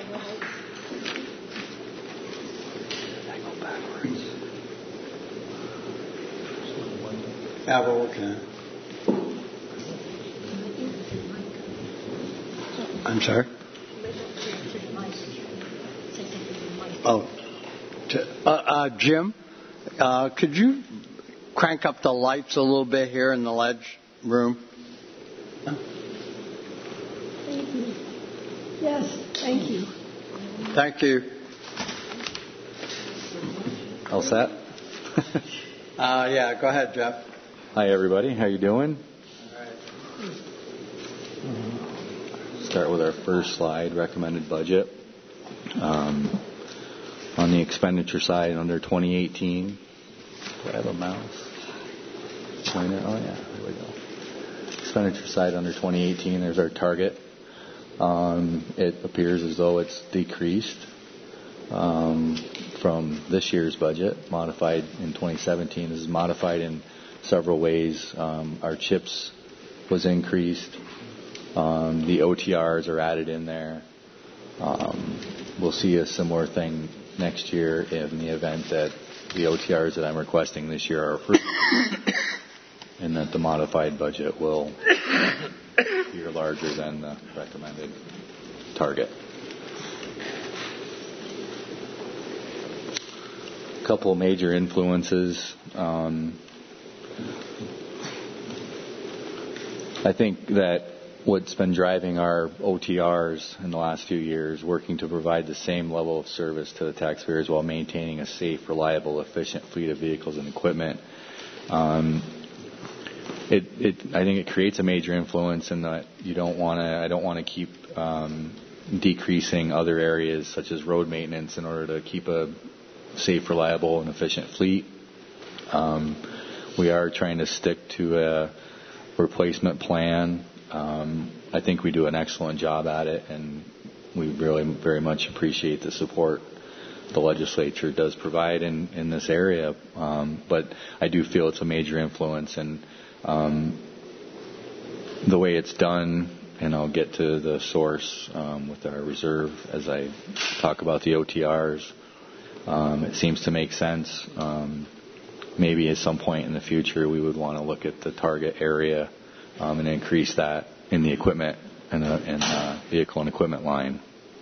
I go backwards. Yeah, we're working on it. I'm sorry? Oh. Uh, uh, Jim, uh, could you crank up the lights a little bit here in the ledge room? Thank you. Yes, thank you. Thank you. All set? uh, yeah, go ahead, Jeff. Hi, everybody. How you doing? All right. Start with our first slide, recommended budget. Um, on the expenditure side, under twenty eighteen, do I have a mouse? Pointer? Oh, yeah, there we go. Expenditure side under twenty eighteen, there's our target. Um, it appears as though it's decreased um, from this year's budget, modified in twenty seventeen. This is modified in several ways. Um, our CHIPS was increased. Um, the O T Rs are added in there. Um, we'll see a similar thing next year in the event that the O T Rs that I'm requesting this year are approved. and that the modified budget will be larger than the recommended target. A couple of major influences. Um, I think that what's been driving our O T Rs in the last few years, working to provide the same level of service to the taxpayers while maintaining a safe, reliable, efficient fleet of vehicles and equipment. Um, it, it, I think it creates a major influence in that you don't want to. I don't want to keep um, decreasing other areas such as road maintenance in order to keep a safe, reliable, and efficient fleet. Um, we are trying to stick to a replacement plan. Um, I think we do an excellent job at it, and we really very much appreciate the support the legislature does provide in, in this area. Um, but I do feel it's a major influence, and um, the way it's done, and I'll get to the source um, with our reserve as I talk about the O T Rs. Um, it seems to make sense. Um, maybe at some point in the future we would want to look at the target area um, and increase that in the equipment and the, and the vehicle and equipment line.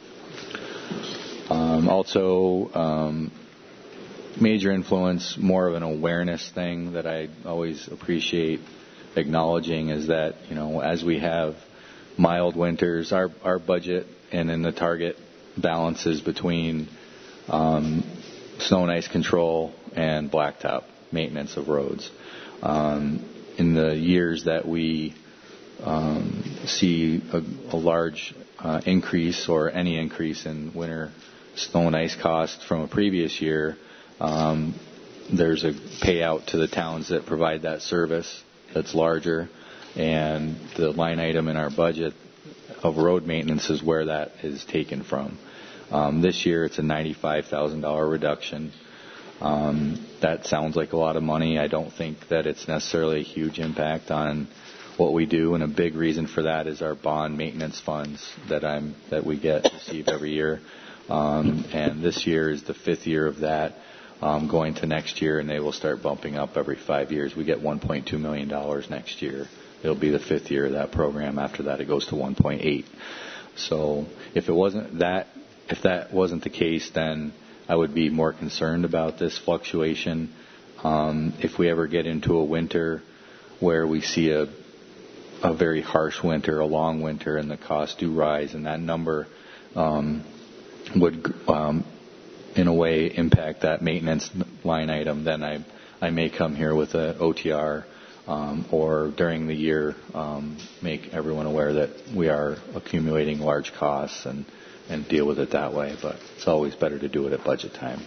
Um, also, um, major influence, more of an awareness thing that I always appreciate acknowledging is that, you know, as we have mild winters, our, our budget and then the target balances between um, snow and ice control and blacktop maintenance of roads. Um, in the years that we um, see a, a large uh, increase or any increase in winter snow and ice costs from a previous year, um, there's a payout to the towns that provide that service that's larger, and the line item in our budget of road maintenance is where that is taken from. Um, this year it's a ninety-five thousand dollars reduction. Um, that sounds like a lot of money. I don't think that it's necessarily a huge impact on what we do, and a big reason for that is our bond maintenance funds that I'm that we get receive every year. Um, and this year is the fifth year of that, um, going to next year, and they will start bumping up every five years. We get one point two million dollars next year. It'll be the fifth year of that program. After that, it goes to one point eight. So if it wasn't that, if that wasn't the case, then I would be more concerned about this fluctuation. Um, if we ever get into a winter where we see a a very harsh winter, a long winter, and the costs do rise, and that number um, would, um, in a way, impact that maintenance line item, then I I may come here with a O T R um, or during the year um, make everyone aware that we are accumulating large costs and, and deal with it that way. But it's always better to do it at budget time.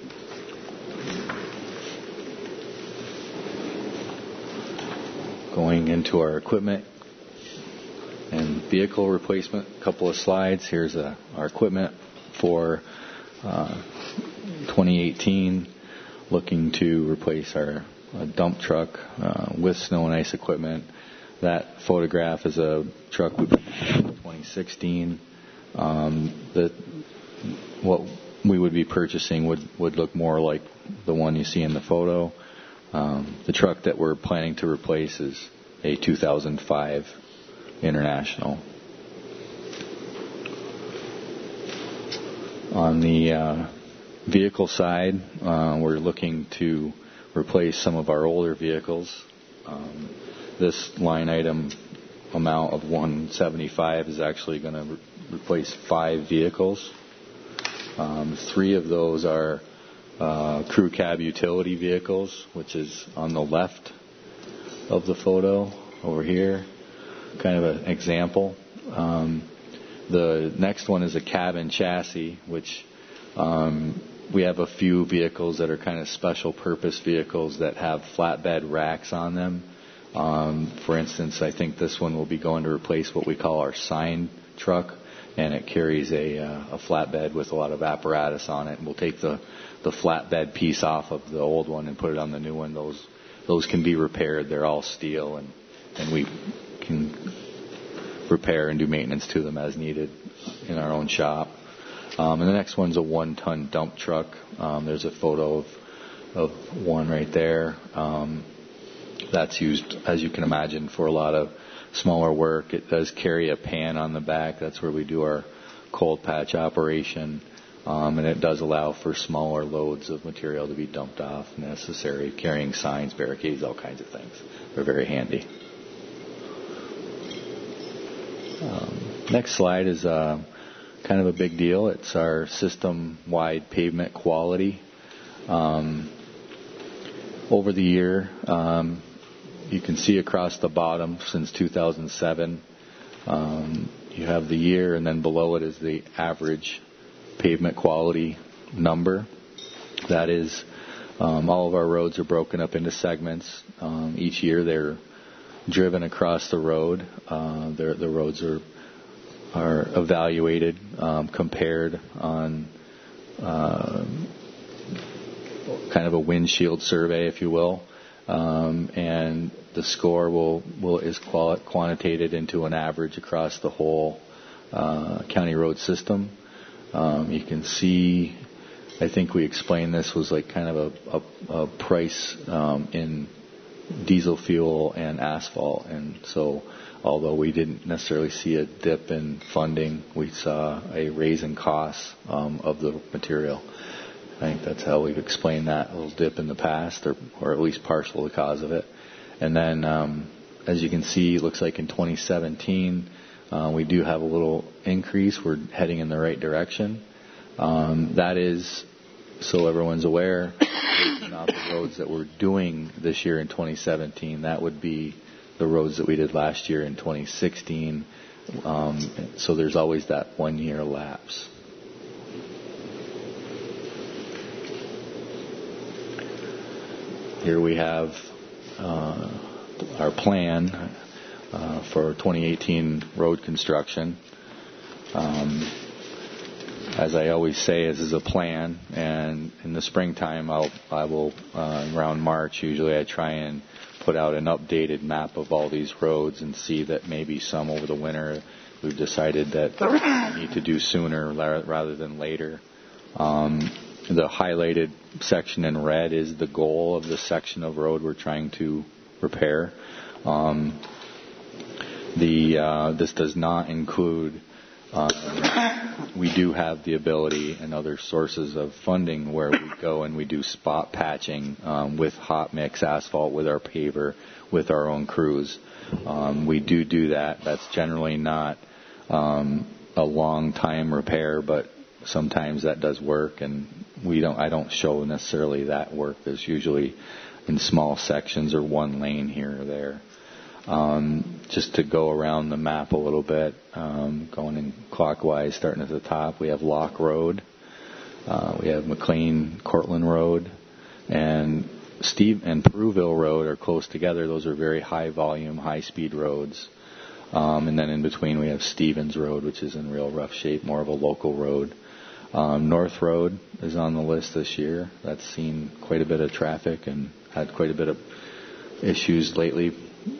Going into our equipment and vehicle replacement, a couple of slides. Here's a, our equipment for uh, twenty eighteen, looking to replace our uh, dump truck uh, with snow and ice equipment. That photograph is a truck we put in twenty sixteen. Um, the, what we would be purchasing would, would look more like the one you see in the photo. Um, the truck that we're planning to replace is a two thousand five International. On the uh, vehicle side, uh, we're looking to replace some of our older vehicles. Um, this line item amount of one hundred seventy-five is actually going to re- replace five vehicles. Um, three of those are Uh, crew cab utility vehicles, which is on the left of the photo over here, kind of an example. Um, the next one is a cabin chassis, which um, we have a few vehicles that are kind of special purpose vehicles that have flatbed racks on them. Um, for instance, I think this one will be going to replace what we call our sign truck, and it carries a, uh, a flatbed with a lot of apparatus on it. And we'll take the the flatbed piece off of the old one and put it on the new one. Those those can be repaired. They're all steel, and, and we can repair and do maintenance to them as needed in our own shop. Um, and the next one's a one-ton dump truck. Um, there's a photo of, of one right there. Um, That's used, as you can imagine, for a lot of smaller work. It does carry a pan on the back. That's where we do our cold patch operation. Um, and it does allow for smaller loads of material to be dumped off necessary, carrying signs, barricades, all kinds of things. They're very handy. Um, next slide is uh, kind of a big deal. It's our system-wide pavement quality. Um, over the year, um, you can see across the bottom since two thousand seven, um, you have the year, and then below it is the average pavement quality number. That is, um, all of our roads are broken up into segments. Um, each year they're driven across the road. Uh, the roads are are evaluated, um, compared on uh, kind of a windshield survey, if you will, um, and the score will will is quali- quantitated into an average across the whole uh, county road system. Um, you can see, I think we explained this was like kind of a, a, a price um, in diesel fuel and asphalt. And so although we didn't necessarily see a dip in funding, we saw a raise in costs um, of the material. I think that's how we've explained that little dip in the past, or, or at least partial the cause of it. And then, um, as you can see, it looks like in twenty seventeen, Uh, we do have a little increase. We're heading in the right direction. Um, that is, so everyone's aware, not the roads that we're doing this year in twenty seventeen. That would be the roads that we did last year in twenty sixteen. Um, so there's always that one-year lapse. Here we have uh, our plan Uh, for twenty eighteen road construction. Um, as I always say, this is a plan, and in the springtime, I'll, I will, uh, around March, usually I try and put out an updated map of all these roads and see that maybe some over the winter we've decided that we need to do sooner rather than later. Um, the highlighted section in red is the goal of the section of road we're trying to repair. Um, The uh, this does not include. Um, we do have the ability and other sources of funding where we go and we do spot patching um, with hot mix asphalt, with our paver, with our own crews. Um, we do do that. That's generally not um, a long time repair, but sometimes that does work. And we don't. I don't show necessarily that work. There's usually in small sections or one lane here or there. Um, just to go around the map a little bit, um, going in clockwise, starting at the top, we have Lock Road, uh, we have McLean Cortland Road, and Steve and Peruville Road are close together. Those are very high volume, high speed roads. Um, and then in between we have Stevens Road, which is in real rough shape, more of a local road. Um, North Road is on the list this year. That's seen quite a bit of traffic and had quite a bit of issues lately.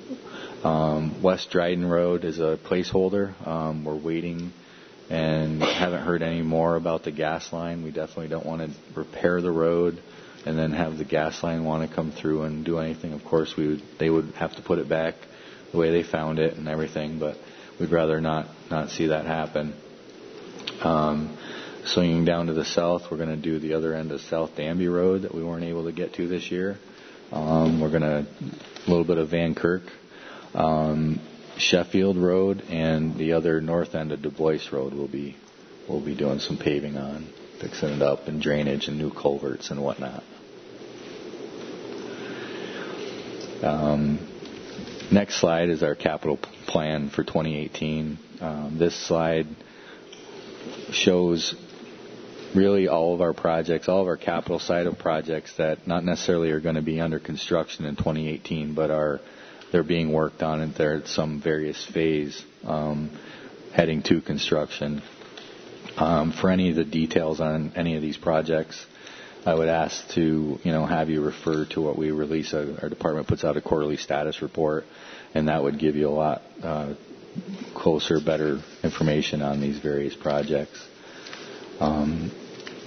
Um, West Dryden Road is a placeholder. Um, we're waiting and haven't heard any more about the gas line. We definitely don't want to repair the road and then have the gas line want to come through and do anything. Of course, we would, they would have to put it back the way they found it and everything, but we'd rather not, not see that happen. Um, swinging down to the south, we're going to do the other end of South Danby Road that we weren't able to get to this year. Um, we're going to a little bit of Van Kirk. Um, Sheffield Road and the other north end of Du Bois Road will be we'll be doing some paving on, fixing it up and drainage and new culverts and whatnot. Um, next slide is our capital plan for twenty eighteen. Um, this slide shows really all of our projects, all of our capital side of projects that not necessarily are going to be under construction in twenty eighteen, but are they're being worked on and they're at some various phase um, heading to construction. Um, for any of the details on any of these projects, I would ask to you know have you refer to what we release. Our department puts out a quarterly status report, and that would give you a lot uh, closer, better information on these various projects. Um,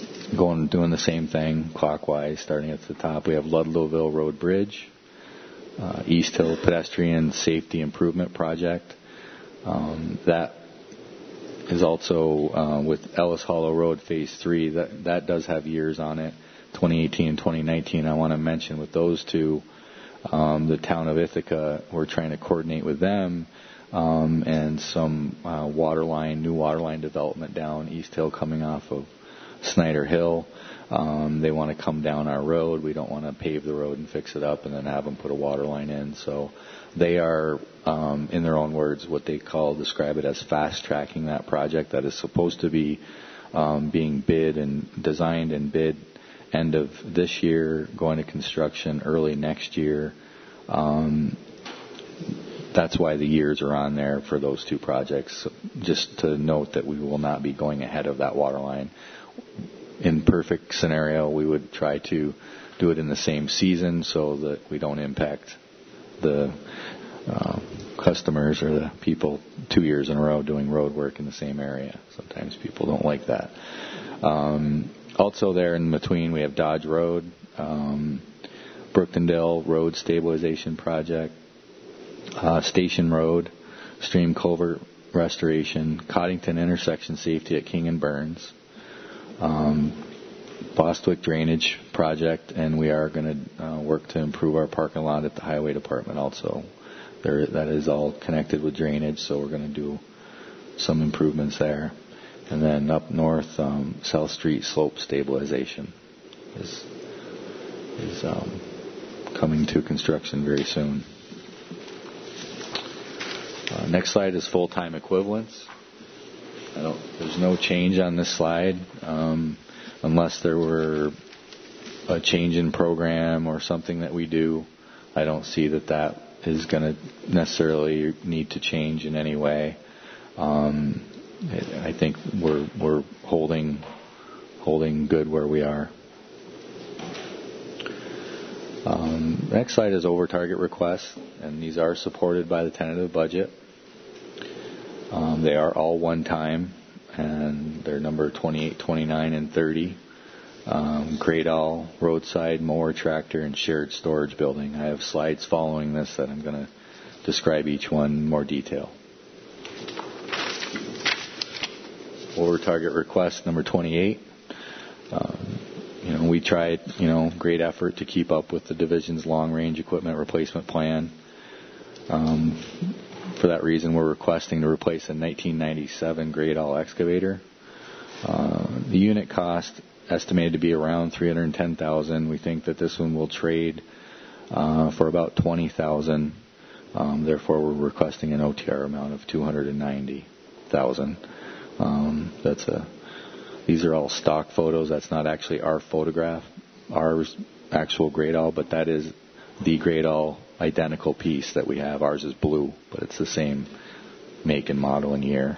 going doing the same thing clockwise, starting at the top. We have Ludlowville Road Bridge. uh, East Hill Pedestrian Safety Improvement Project. Um, that is also uh, with Ellis Hollow Road Phase three. That, that does have years on it, twenty eighteen and twenty nineteen. I want to mention with those two, um, the town of Ithaca, we're trying to coordinate with them um, and some uh, water line, new water line development down East Hill coming off of Snyder Hill. Um, they want to come down our road. We don't want to pave the road and fix it up and then have them put a water line in. So they are, um, in their own words, what they call, describe it as fast tracking that project that is supposed to be um, being bid and designed and bid end of this year, going to construction early next year. Um, that's why the years are on there for those two projects. Just to note that we will not be going ahead of that water line. In perfect scenario, we would try to do it in the same season so that we don't impact the uh, customers or the people two years in a row doing road work in the same area. Sometimes people don't like that. Um, also there in between, we have Dodge Road, um, Brooktondale Road Stabilization Project, uh, Station Road, Stream Culvert Restoration, Coddington Intersection Safety at King and Burns, um, Bostwick Drainage Project, and we are going to uh, work to improve our parking lot at the Highway Department also. There, that is all connected with drainage, so we're going to do some improvements there. And then up north, um, South Street Slope Stabilization is, is um, coming to construction very soon. Uh, next slide is full-time equivalents. I don't, there's no change on this slide um, unless there were a change in program or something that we do. I don't see that that is going to necessarily need to change in any way. Um, I think we're we're holding holding good where we are. Um, next slide is over target requests, and these are supported by the tentative budget. Um, they are all one time, and they're number twenty-eight, twenty-nine, and thirty. Um, Gradall, roadside mower, tractor, and shared storage building. I have slides following this that I'm going to describe each one in more detail. Over target request number twenty-eight. Um, you know, we tried, you know, great effort to keep up with the division's long-range equipment replacement plan. Um, for that reason, we're requesting to replace a nineteen ninety-seven Gradall excavator. Uh, the unit cost estimated to be around three hundred ten thousand dollars. We think that this one will trade uh, for about twenty thousand dollars. Um, therefore, we're requesting an O T R amount of two hundred ninety thousand dollars. Um, that's a. These are all stock photos. That's not actually our photograph, our actual Gradall, but that is the Gradall identical piece that we have. Ours is blue, but it's the same make and model and year.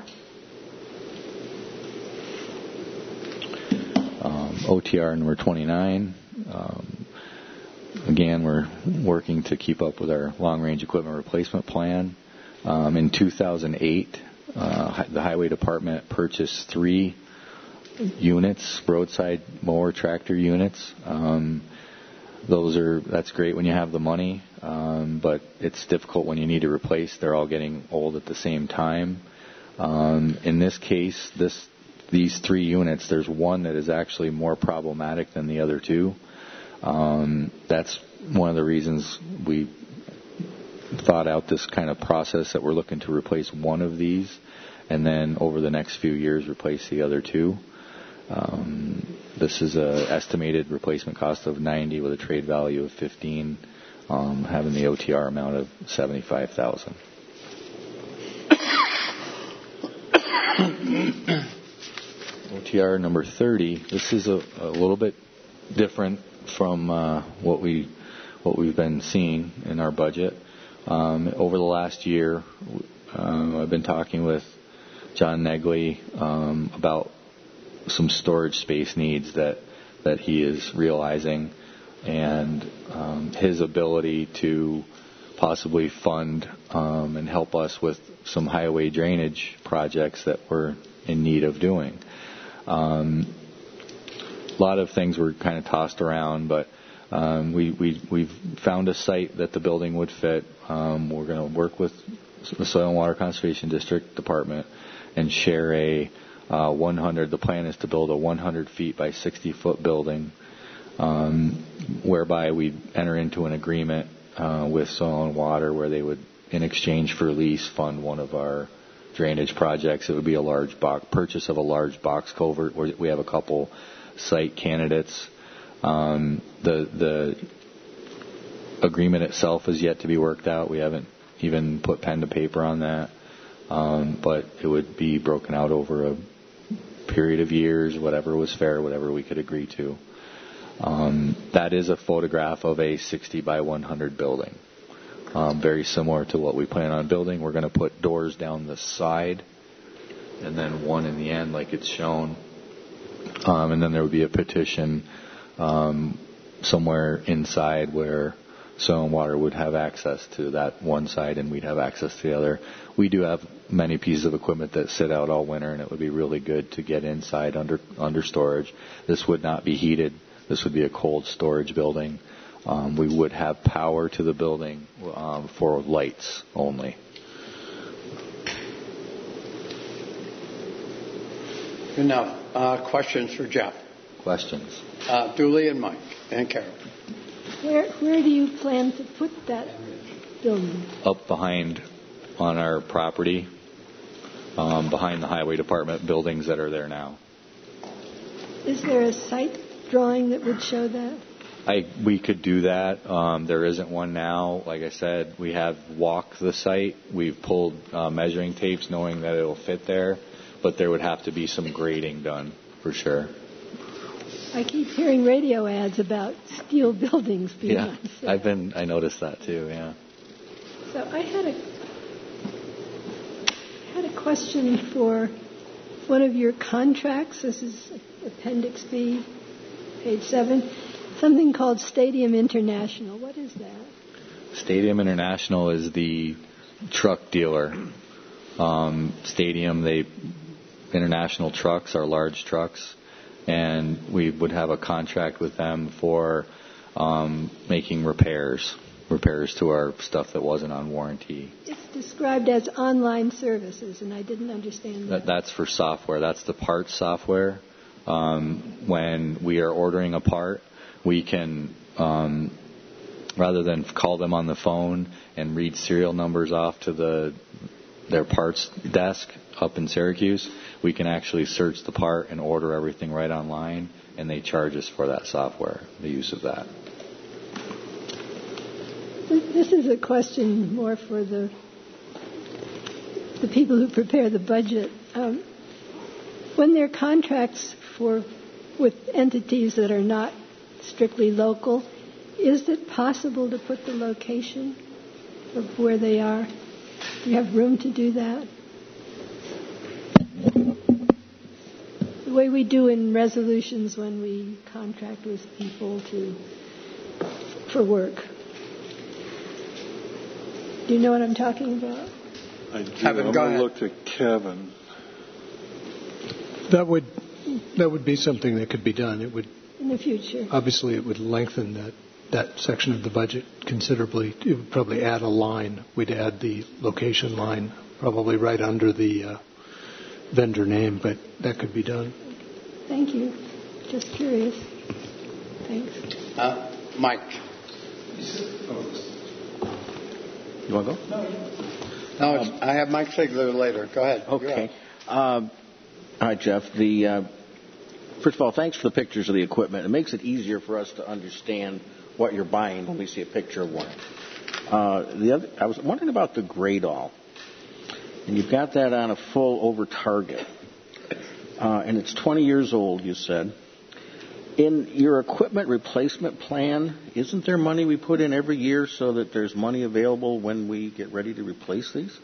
Um, O T R number twenty-nine. Um, again, we're working to keep up with our long-range equipment replacement plan. Um, in two thousand eight, uh, the Highway Department purchased three units, roadside mower tractor units. Um, those are that's great when you have the money, um, but it's difficult when you need to replace. They're all getting old at the same time. Um, in this case, this these three units, there's one that is actually more problematic than the other two. Um, that's one of the reasons we thought out this kind of process that we're looking to replace one of these, and then over the next few years replace the other two. Um, this is an estimated replacement cost of ninety with a trade value of fifteen, um, having the O T R amount of seventy-five thousand. O T R number thirty. This is a, a little bit different from uh, what we what we've been seeing in our budget. Um, over the last year, um, I've been talking with John Negley um, about some storage space needs that that he is realizing, and um, his ability to possibly fund um, and help us with some highway drainage projects that we're in need of doing. Um, a lot of things were kind of tossed around, but Um, we, we, we've found a site that the building would fit. Um, we're going to work with the Soil and Water Conservation District Department and share a uh, one hundred. The plan is to build a one hundred feet by sixty foot building, um, whereby we enter into an agreement uh, with Soil and Water where they would, in exchange for lease, fund one of our drainage projects. It would be a large box purchase of a large box culvert. Where we have a couple site candidates. Um, the the agreement itself is yet to be worked out. We haven't even put pen to paper on that, um, but it would be broken out over a period of years, whatever was fair, whatever we could agree to. Um, that is a photograph of a sixty by one hundred building, um, very similar to what we plan on building. We're going to put doors down the side and then one in the end like it's shown, um, and then there would be a petition Um, somewhere inside where Soil and Water would have access to that one side and we'd have access to the other. We do have many pieces of equipment that sit out all winter, and it would be really good to get inside under under storage. This would not be heated. This would be a cold storage building. Um, we would have power to the building um, for lights only. Enough. Uh, questions for Jeff? Questions? Uh, Julie and Mike and Carol. Where where do you plan to put that building? Up behind on our property, um, behind the highway department buildings that are there now. Is there a site drawing that would show that? I we could do that. Um, there isn't one now. Like I said, we have walked the site. We've pulled uh, measuring tapes knowing that it'll fit there, but there would have to be some grading done for sure. I keep hearing radio ads about steel buildings being Yeah, on sale. I've been. I noticed that too. Yeah. So I had a had a question for one of your contracts. This is Appendix B, page seven. Something called Stadium International. What is that? Stadium International is the truck dealer. Um, Stadium, they international trucks are large trucks. And we would have a contract with them for um, making repairs, repairs to our stuff that wasn't on warranty. It's described as online services, and I didn't understand that. that that's for software. That's the parts software. Um, when we are ordering a part, we can, um, rather than call them on the phone and read serial numbers off to the their parts desk up in Syracuse, we can actually search the part and order everything right online, and they charge us for that software, the use of that. This is a question more for the the people who prepare the budget. Um, when there are contracts for with entities that are not strictly local, is it possible to put the location of where they are? Do you have room to do that? The way we do in resolutions when we contract with people to for work. Do you know what I'm talking about? I do. Kevin, I'm go going ahead. to look to Kevin. That would that would be something that could be done. It would In the future. obviously it would lengthen that that section of the budget considerably. It would probably add a line. We'd add the location line probably right under the uh, vendor name, but that could be done. Thank you. Just curious. Thanks. Uh, Mike. You want to go? No, it's, I have Mike Sigler later. Go ahead. Okay. Um, all right, Jeff. The uh, first of all, thanks for the pictures of the equipment. It makes it easier for us to understand what you're buying when we see a picture of one. Uh, the other, I was wondering about the Gradall, and you've got that on a full over target, uh, and it's twenty years old. You said. In your equipment replacement plan, isn't there money we put in every year so that there's money available when we get ready to replace these?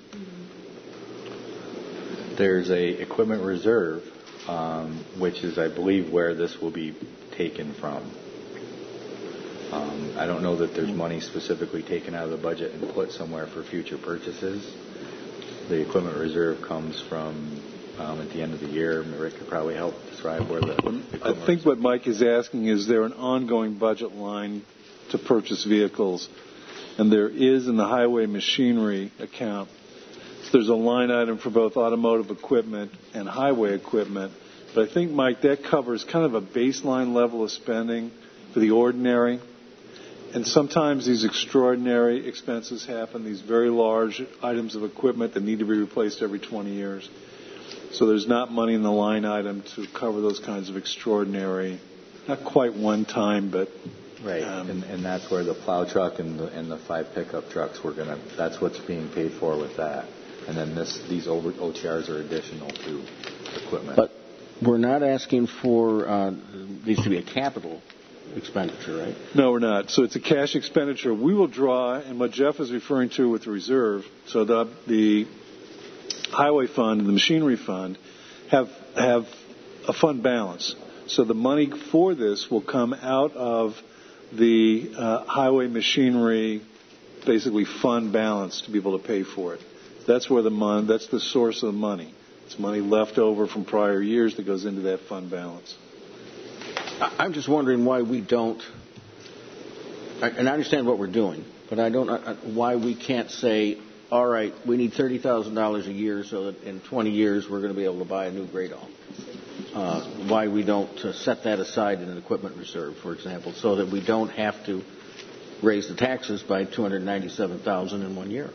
There's a equipment reserve, um, which is, I believe, where this will be taken from. Um, I don't know that there's money specifically taken out of the budget and put somewhere for future purchases. The equipment reserve comes from um, at the end of the year. Rick could probably help describe where the. I think what Mike is asking is there an ongoing budget line to purchase vehicles, and there is in the highway machinery account. So there's a line item for both automotive equipment and highway equipment. But I think, Mike, that covers kind of a baseline level of spending for the ordinary. And sometimes these extraordinary expenses happen, these very large items of equipment that need to be replaced every twenty years. So there's not money in the line item to cover those kinds of extraordinary, not quite one time, but... Right, um, and, and that's where the plow truck and the, and the five pickup trucks, we're gonna. That's what's being paid for with that. And then this, these O T Rs are additional to equipment. But we're not asking for uh, these to be a capital expenditure, right? No, we're not. So it's a cash expenditure. We will draw, and what Jeff is referring to with the reserve, so the, the highway fund and the machinery fund have have a fund balance. So the money for this will come out of the uh, highway machinery, basically fund balance to be able to pay for it. That's where the money, that's the source of the money. It's money left over from prior years that goes into that fund balance. I'm just wondering why we don't, and I understand what we're doing, but I don't uh, why we can't say, all right, we need thirty thousand dollars a year so that in twenty years we're going to be able to buy a new Gradall. Uh, why we don't uh, set that aside in an equipment reserve, for example, so that we don't have to raise the taxes by two hundred ninety-seven thousand dollars in one year.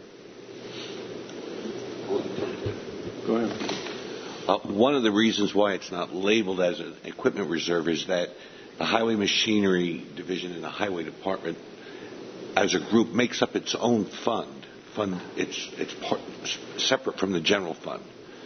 Go ahead. Uh, one of the reasons why it's not labeled as an equipment reserve is that the Highway Machinery Division in the Highway Department, as a group, makes up its own fund. Fund it's it's part, separate from the general fund,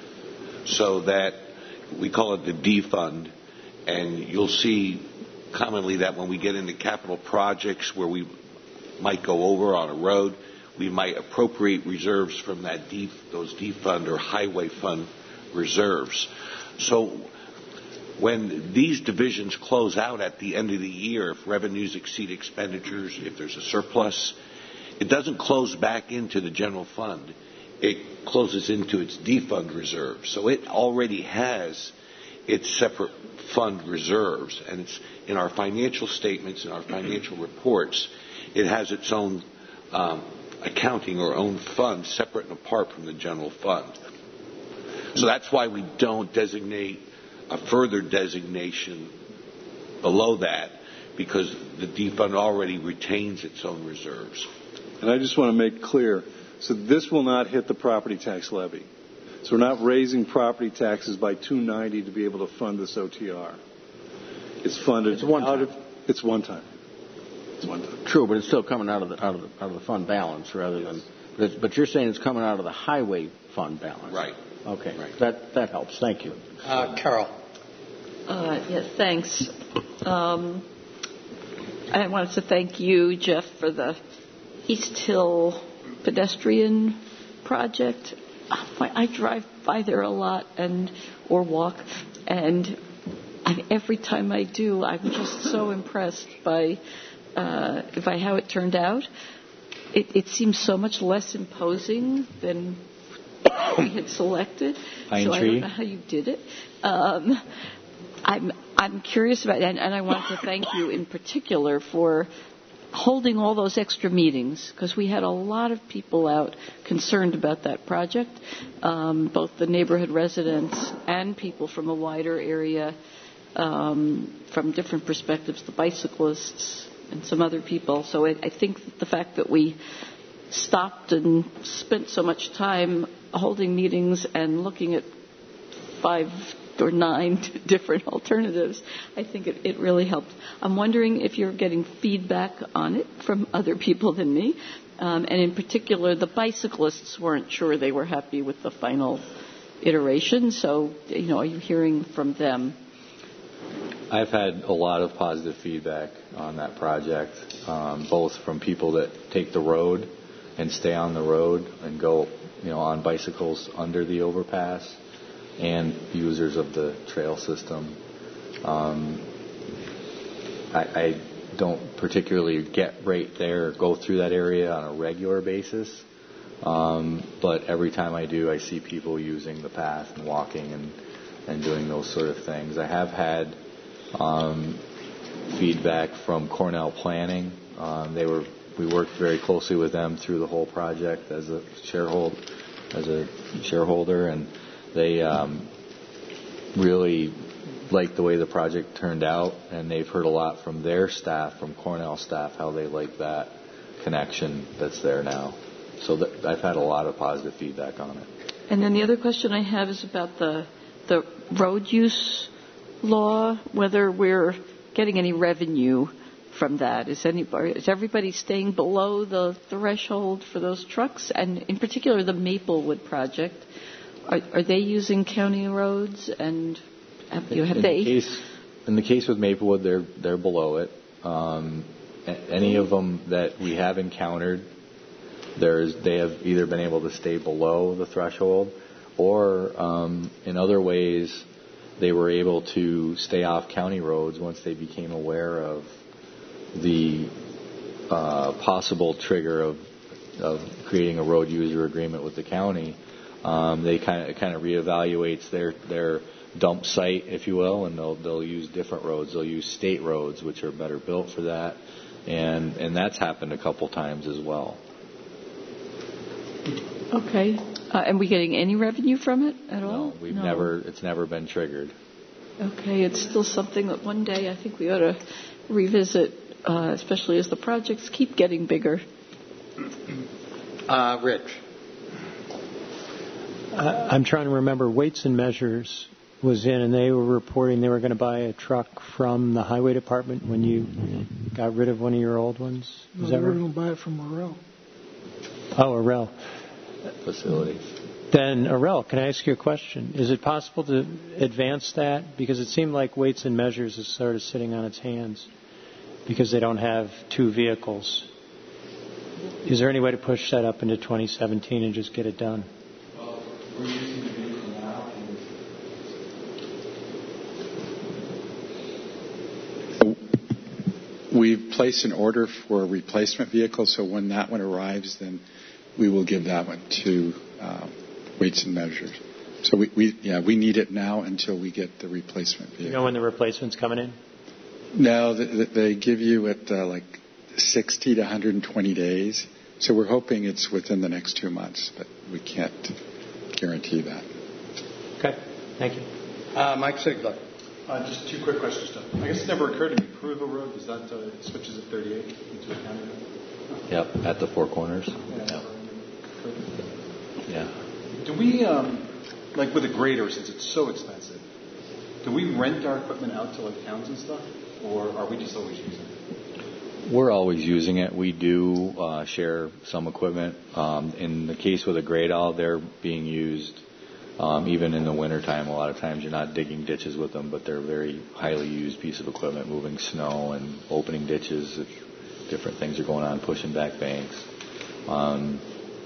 so that we call it the D fund, and you'll see commonly that when we get into capital projects where we might go over on a road, we might appropriate reserves from that D, those D fund or highway fund reserves. So when these divisions close out at the end of the year, if revenues exceed expenditures, if there's a surplus, it doesn't close back into the general fund. It closes into its D fund reserve. So it already has its separate fund reserves. And it's in our financial statements, in our financial reports, it has its own um, accounting or own fund separate and apart from the general fund. So that's why we don't designate a further designation below that, because the D fund already retains its own reserves. And I just want to make clear, so this will not hit the property tax levy. So we're not raising property taxes by two hundred ninety to be able to fund this O T R. It's funded it's one out time. of it's one time. It's one time. True, but it's still coming out of the out of the, out of the fund balance rather yes. than. But, it's, but you're saying it's coming out of the highway fund balance, right? Okay, right. That that helps. Thank you, uh, Carol. Uh, yes, thanks. Um, I wanted to thank you, Jeff, for the East Hill pedestrian project. I drive by there a lot and or walk, and I, every time I do, I'm just so impressed by uh, by how it turned out. It, it seems so much less imposing than we had selected. Pine so tree. I don't know how you did it. Um, I'm I'm curious about it, and, and I wanted to thank you in particular for holding all those extra meetings, because we had a lot of people out concerned about that project, um, both the neighborhood residents and people from a wider area, um, from different perspectives, the bicyclists and some other people. So it, I think that the fact that we stopped and spent so much time holding meetings and looking at five or nine different alternatives, I think it, it really helped. I'm wondering if you're getting feedback on it from other people than me. Um, and in particular, the bicyclists weren't sure they were happy with the final iteration. So, you know, are you hearing from them? I've had a lot of positive feedback on that project, um, both from people that take the road and stay on the road and go, you know, on bicycles under the overpass, and users of the trail system. Um, I, I don't particularly get right there or go through that area on a regular basis, Um, but every time I do, I see people using the path and walking and, and doing those sort of things. I have had um, feedback from Cornell Planning. Um, they were we worked very closely with them through the whole project as a shareholder, as a shareholder, and they um, really liked the way the project turned out, and they've heard a lot from their staff, from Cornell staff, how they like that connection that's there now. So that, I've had a lot of positive feedback on it. And then the other question I have is about the the road use law, whether we're getting any revenue from that. Is anybody, is everybody staying below the threshold for those trucks? And in particular, the Maplewood project, are, are they using county roads? And have, you, have in they? The case, in the case with Maplewood, they're they're below it. Um, any of them that we have encountered, there's they have either been able to stay below the threshold, or um, in other ways, they were able to stay off county roads once they became aware of the uh, possible trigger of of creating a road user agreement with the county. Um, they kind of kind of reevaluates their their dump site, if you will, and they'll they'll use different roads. They'll use state roads, which are better built for that, and and that's happened a couple times as well. Okay. Uh, and we getting any revenue from it at all? No, we've no. never. It's never been triggered. Okay, it's still something that one day I think we ought to revisit, uh, especially as the projects keep getting bigger. Uh, Rich. Uh, I'm trying to remember. Weights and Measures was in, and they were reporting they were going to buy a truck from the highway department when you got rid of one of your old ones. No, Is they that were right? going to buy it from Morel. Oh, Arel. Facilities. Then, Arel, can I ask you a question? Is it possible to advance that? Because it seemed like Weights and Measures is sort of sitting on its hands because they don't have two vehicles. Is there any way to push that up into twenty seventeen and just get it done? Well, we're using the vehicle now. We've placed an order for a replacement vehicle, so when that one arrives, then we will give that one to um, Weights and Measures. So we, we, yeah, we need it now until we get the replacement vehicle. You know when the replacement's coming in? No, they, they give you it uh, like sixty to one hundred twenty days. So we're hoping it's within the next two months, but we can't guarantee that. Okay, thank you. Uh, Mike Sigler. Uh, just two quick questions. I guess it never occurred to me. Pruitt Road, does that uh, switches at thirty-eight into a county road? Yep, at the Four Corners. Yeah. Yep. Yeah. Do we, um, like with a grader, since it's so expensive, do we rent our equipment out to like towns and stuff, or are we just always using it? We're always using it. We do uh, share some equipment. Um, in the case with a Gradall, they're being used um, even in the wintertime. A lot of times you're not digging ditches with them, but they're a very highly used piece of equipment, moving snow and opening ditches if different things are going on, pushing back banks. Um,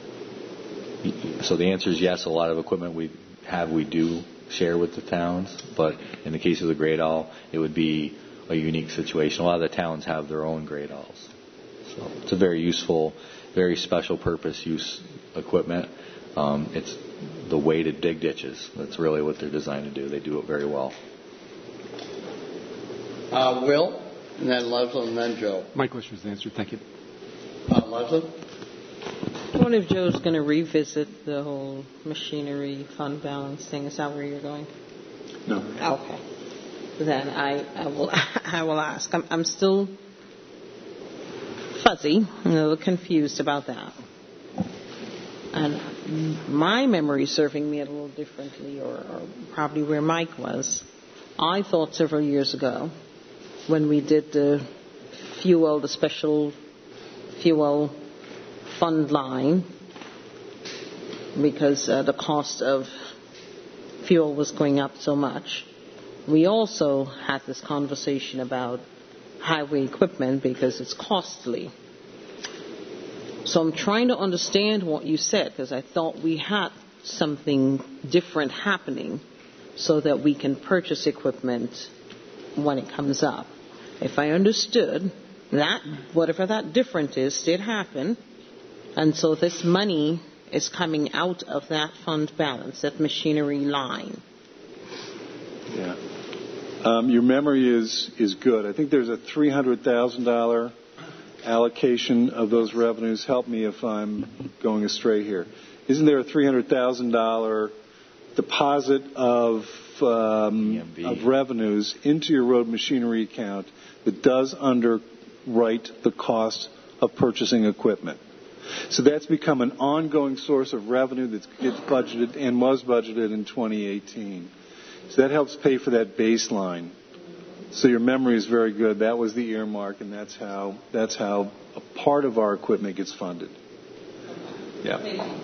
so the answer is yes, a lot of equipment we have we do share with the towns, but in the case of the Gradall, it would be a unique situation. A lot of the towns have their own Gradalls. So it's a very useful, very special purpose use equipment. Um, it's the way to dig ditches. That's really what they're designed to do. They do it very well. Uh, Will, and then Leslie, and then Joe. My question was answered. Thank you. Uh, Leslie? I wonder if Joe's going to revisit the whole machinery fund balance thing. Is that where you're going? No. Okay. Then I, I will I will ask. I'm, I'm still fuzzy, a little confused about that. And my memory serving me a little differently, or, or probably where Mike was. I thought several years ago, when we did the fuel, the special fuel fund line, because uh, the cost of fuel was going up so much, we also had this conversation about highway equipment because it's costly. So I'm trying to understand what you said, because I thought we had something different happening so that we can purchase equipment when it comes up. If I understood that, whatever that difference is, did happen, and so this money is coming out of that fund balance, that machinery line? Yeah. Um, your memory is, is good. I think there's a three hundred thousand dollars allocation of those revenues. Help me if I'm going astray here. Isn't there a three hundred thousand dollars deposit of, um, of revenues into your road machinery account that does underwrite the cost of purchasing equipment? So that's become an ongoing source of revenue that gets budgeted and was budgeted in twenty eighteen. So that helps pay for that baseline. So your memory is very good. That was the earmark, and that's how that's how a part of our equipment gets funded. Yeah.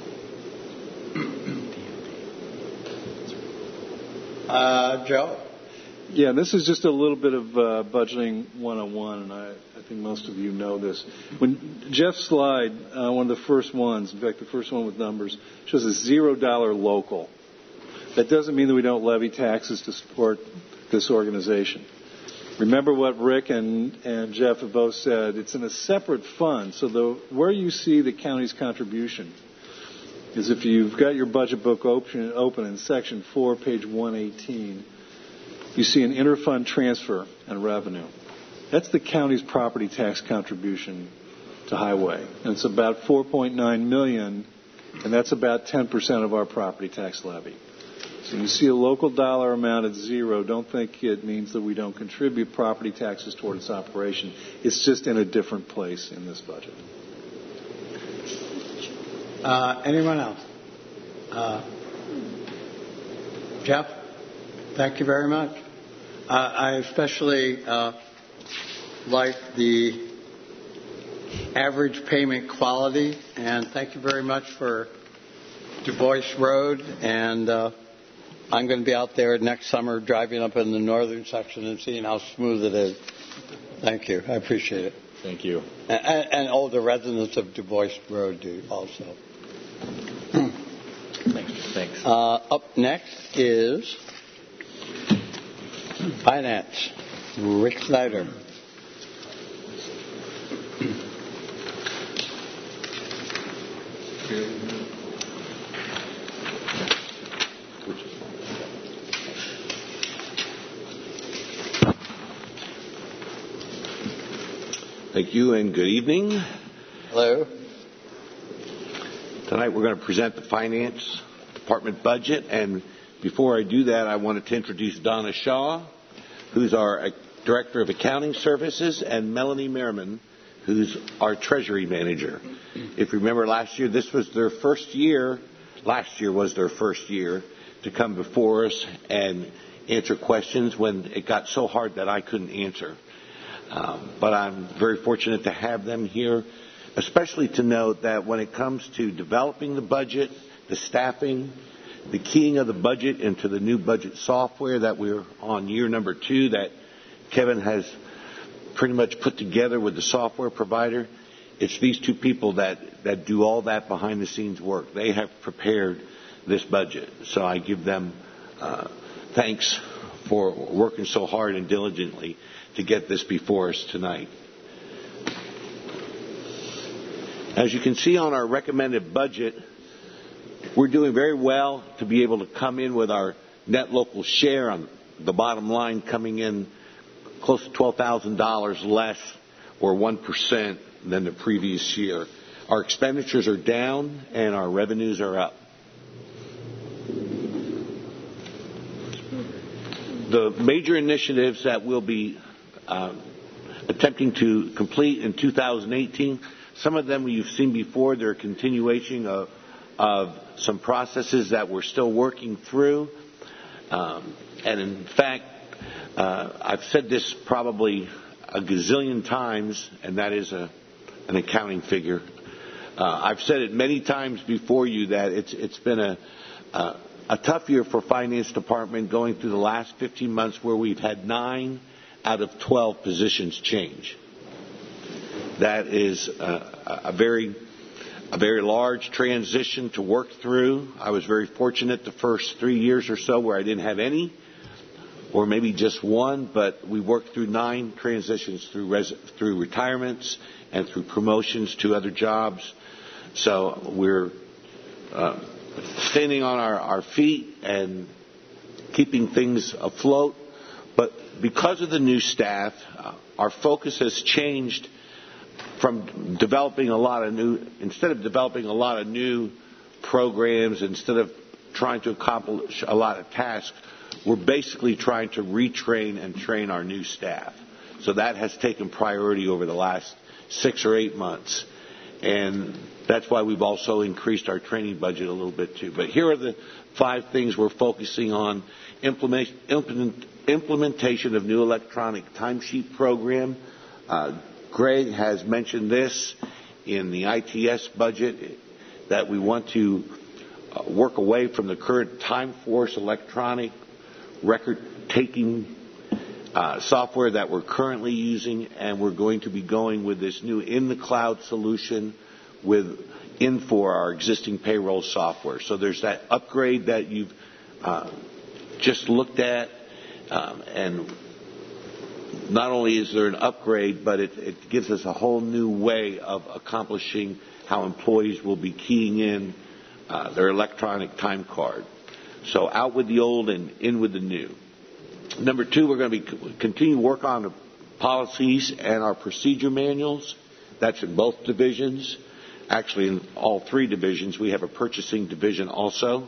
Uh, Joe? Yeah, this is just a little bit of uh, budgeting one oh one, and I, I think most of you know this. When Jeff's slide, uh, one of the first ones, in fact, the first one with numbers, shows a zero dollar local. That doesn't mean that we don't levy taxes to support this organization. Remember what Rick and, and Jeff have both said. It's in a separate fund. So the, where you see the county's contribution is if you've got your budget book open, open in section four, page one eighteen, you see an interfund transfer and revenue. That's the county's property tax contribution to highway. And it's about four point nine million dollars, and that's about ten percent of our property tax levy. So you see a local dollar amount at zero, don't think it means that we don't contribute property taxes toward its operation. It's just in a different place in this budget. Uh, anyone else? Uh, Jeff, thank you very much. Uh, I especially uh, like the average payment quality, and thank you very much for Du Bois Road, and uh, I'm going to be out there next summer driving up in the northern section and seeing how smooth it is. Thank you. I appreciate it. Thank you. And, and all the residents of Du Bois Road do also. Thanks. Thanks. Uh, up next is Finance. Rick Snyder. Thank you and good evening. Hello. Tonight we're going to present the Finance Department budget, and before I do that I wanted to introduce Donna Shaw, who's our Director of Accounting Services, and Melanie Merriman, who's our Treasury Manager. If you remember last year, this was their first year, last year was their first year to come before us and answer questions when it got so hard that I couldn't answer. Um, but I'm very fortunate to have them here, especially to note that when it comes to developing the budget, the staffing, the keying of the budget into the new budget software that we're on year number two that Kevin has pretty much put together with the software provider, it's these two people that, that do all that behind the scenes work. They have prepared this budget. So I give them uh, thanks for working so hard and diligently to get this before us tonight. As you can see on our recommended budget, we're doing very well to be able to come in with our net local share on the bottom line coming in close to twelve thousand dollars less, or one percent, than the previous year. Our expenditures are down and our revenues are up. The major initiatives that we'll be uh, attempting to complete in two thousand eighteen, some of them you've seen before. They're a continuation of, of some processes that we're still working through. Um, and in fact, uh, I've said this probably a gazillion times, and that is a, an accounting figure. Uh, I've said it many times before you that it's it's been a, a a tough year for Finance Department going through the last fifteen months where we've had nine out of twelve positions change. That is a, a very a very large transition to work through. I was very fortunate the first three years or so where I didn't have any, or maybe just one, but we worked through nine transitions through res- through retirements and through promotions to other jobs. So we're uh, standing on our, our feet and keeping things afloat. But because of the new staff, uh, our focus has changed from developing a lot of new, instead of developing a lot of new programs, instead of trying to accomplish a lot of tasks, we're basically trying to retrain and train our new staff. So that has taken priority over the last six or eight months. And that's why we've also increased our training budget a little bit too. But here are the five things we're focusing on. Implement, implement, implementation of new electronic timesheet program. Uh, Greg has mentioned this in the I T S budget, that we want to uh, work away from the current TimeForce electronic record-taking uh, software that we're currently using, and we're going to be going with this new in-the-cloud solution with Infor, our existing payroll software. So there's that upgrade that you've uh, just looked at, um, and not only is there an upgrade, but it, it gives us a whole new way of accomplishing how employees will be keying in uh, their electronic time card. So out with the old and in with the new. Number two, we're going to be continue to work on the policies and our procedure manuals. That's in both divisions. Actually, in all three divisions, we have a purchasing division also.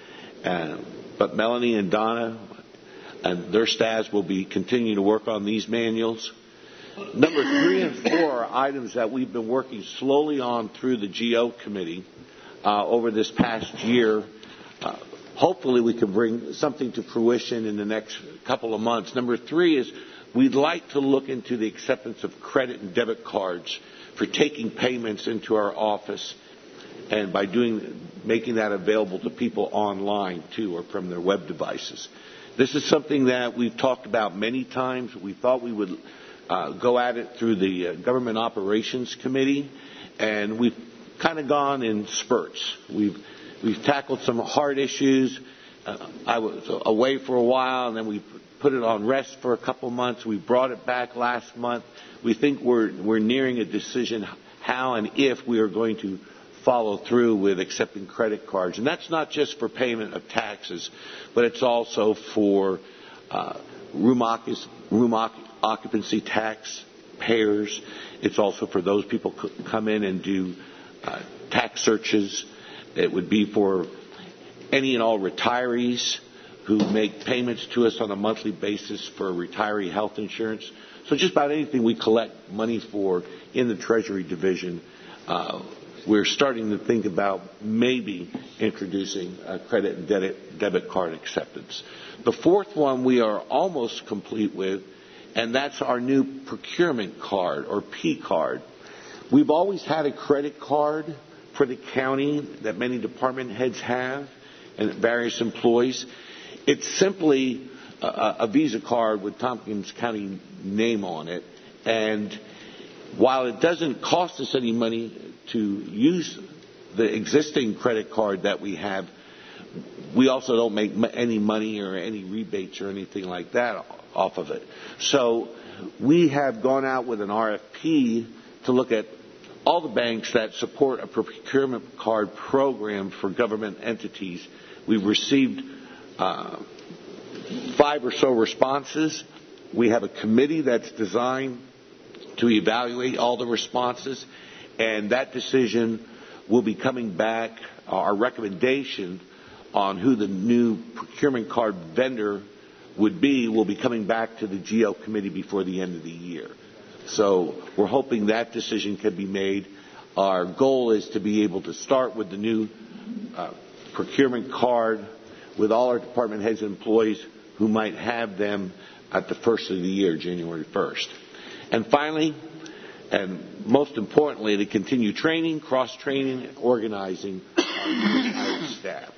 Uh, but Melanie and Donna and their staffs will be continuing to work on these manuals. Number three and four are items that we've been working slowly on through the G O committee uh, over this past year. Uh, hopefully we can bring something to fruition in the next couple of months. Number three is we'd like to look into the acceptance of credit and debit cards for taking payments into our office, and by doing making that available to people online too, or from their web devices. This is something that we've talked about many times. We thought we would uh, go at it through the uh, Government Operations Committee, and we've kind of gone in spurts. We've we've tackled some hard issues. Uh, I was away for a while, and then we put it on rest for a couple months. We brought it back last month. We think we're we're nearing a decision how and if we are going to follow through with accepting credit cards. And that's not just for payment of taxes, but it's also for uh, room, occup- room occupancy tax payers. It's also for those people who come in and do uh, tax searches. It would be for any and all retirees who make payments to us on a monthly basis for retiree health insurance. So just about anything we collect money for in the Treasury Division, uh, we're starting to think about maybe introducing a credit and debit, debit card acceptance. The fourth one we are almost complete with, and that's our new procurement card, or P card. We've always had a credit card for the county that many department heads have and various employees. It's simply a, a Visa card with Tompkins County name on it, and while it doesn't cost us any money to use the existing credit card that we have, we also don't make any money or any rebates or anything like that off of it. So we have gone out with an R F P to look at all the banks that support a procurement card program for government entities. We've received uh, five or so responses. We have a committee that's designed to evaluate all the responses, and that decision will be coming back, our recommendation on who the new procurement card vendor would be will be coming back to the G O committee before the end of the year. So we're hoping that decision can be made. Our goal is to be able to start with the new uh, procurement card with all our department heads and employees who might have them at the first of the year, January first. And finally, and most importantly, to continue training, cross-training, and organizing our staff.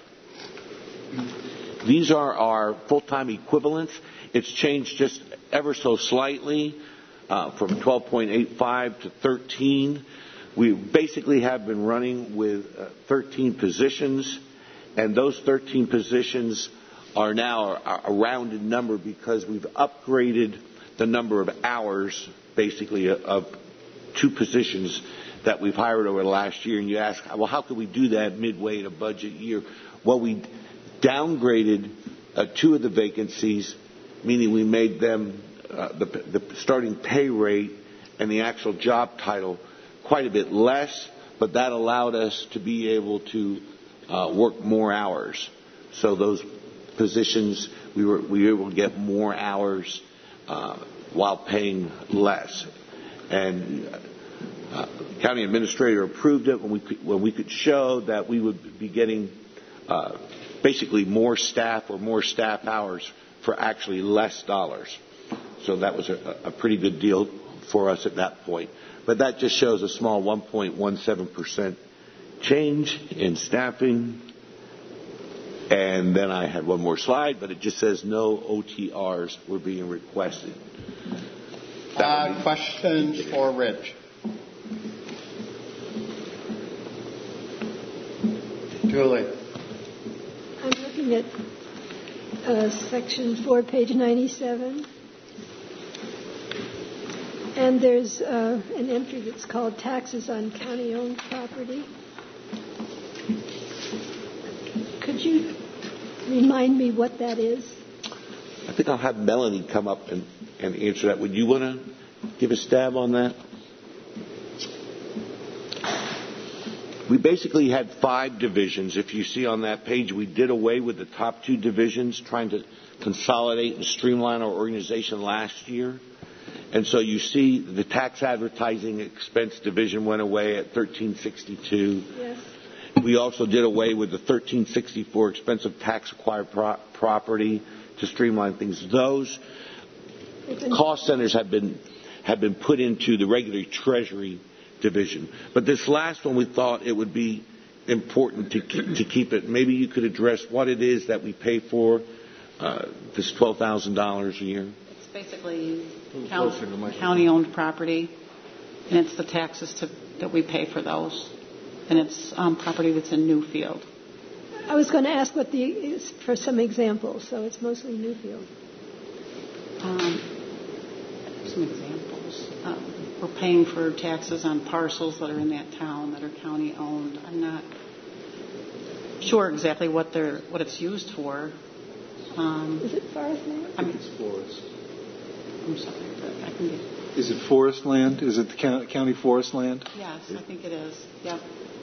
These are our full-time equivalents. It's changed just ever so slightly uh, from twelve point eight five to thirteen. We basically have been running with uh, thirteen positions, and those thirteen positions are now a, a rounded number because we've upgraded the number of hours, basically, of two positions that we've hired over the last year, and you ask, well, how could we do that midway in a budget year? Well, we downgraded uh, two of the vacancies, meaning we made them uh, the, the starting pay rate and the actual job title quite a bit less, but that allowed us to be able to uh, work more hours. So those positions, we were, we were able to get more hours uh, while paying less. And uh, the county administrator approved it when we could, when we could show that we would be getting uh, basically more staff or more staff hours for actually less dollars. So that was a, a pretty good deal for us at that point. But that just shows a small one point one seven percent change in staffing. And then I had one more slide, but it just says no O T Rs were being requested. Uh, questions for Rich? Julie. I'm looking at uh, section four, page ninety-seven. And there's uh, an entry that's called taxes on county-owned property. Could you remind me what that is? I think I'll have Melanie come up and, and answer that. Would you want to give a stab on that? We basically had five divisions. If you see on that page, we did away with the top two divisions, trying to consolidate and streamline our organization last year. And so you see the tax advertising expense division went away at thirteen sixty-two. Yes. We also did away with the thirteen sixty-four expensive tax acquired pro- property to streamline things. Those cost centers have been have been put into the regular treasury division. But this last one, we thought it would be important to keep, to keep it. Maybe you could address what it is that we pay for uh, this twelve thousand dollars a year. It's basically count, county-owned property, and it's the taxes to, that we pay for those. And it's um, property that's in Newfield. I was going to ask what the is for some examples, so it's mostly Newfield. Um, some examples. Um, we're paying for taxes on parcels that are in that town that are county-owned. I'm not sure exactly what they're what it's used for. Um, is it forest land? I mean, it's forest. I'm sorry, but I can get. Is it forest land? Is it the county forest land? Yes, I think it is. Yep.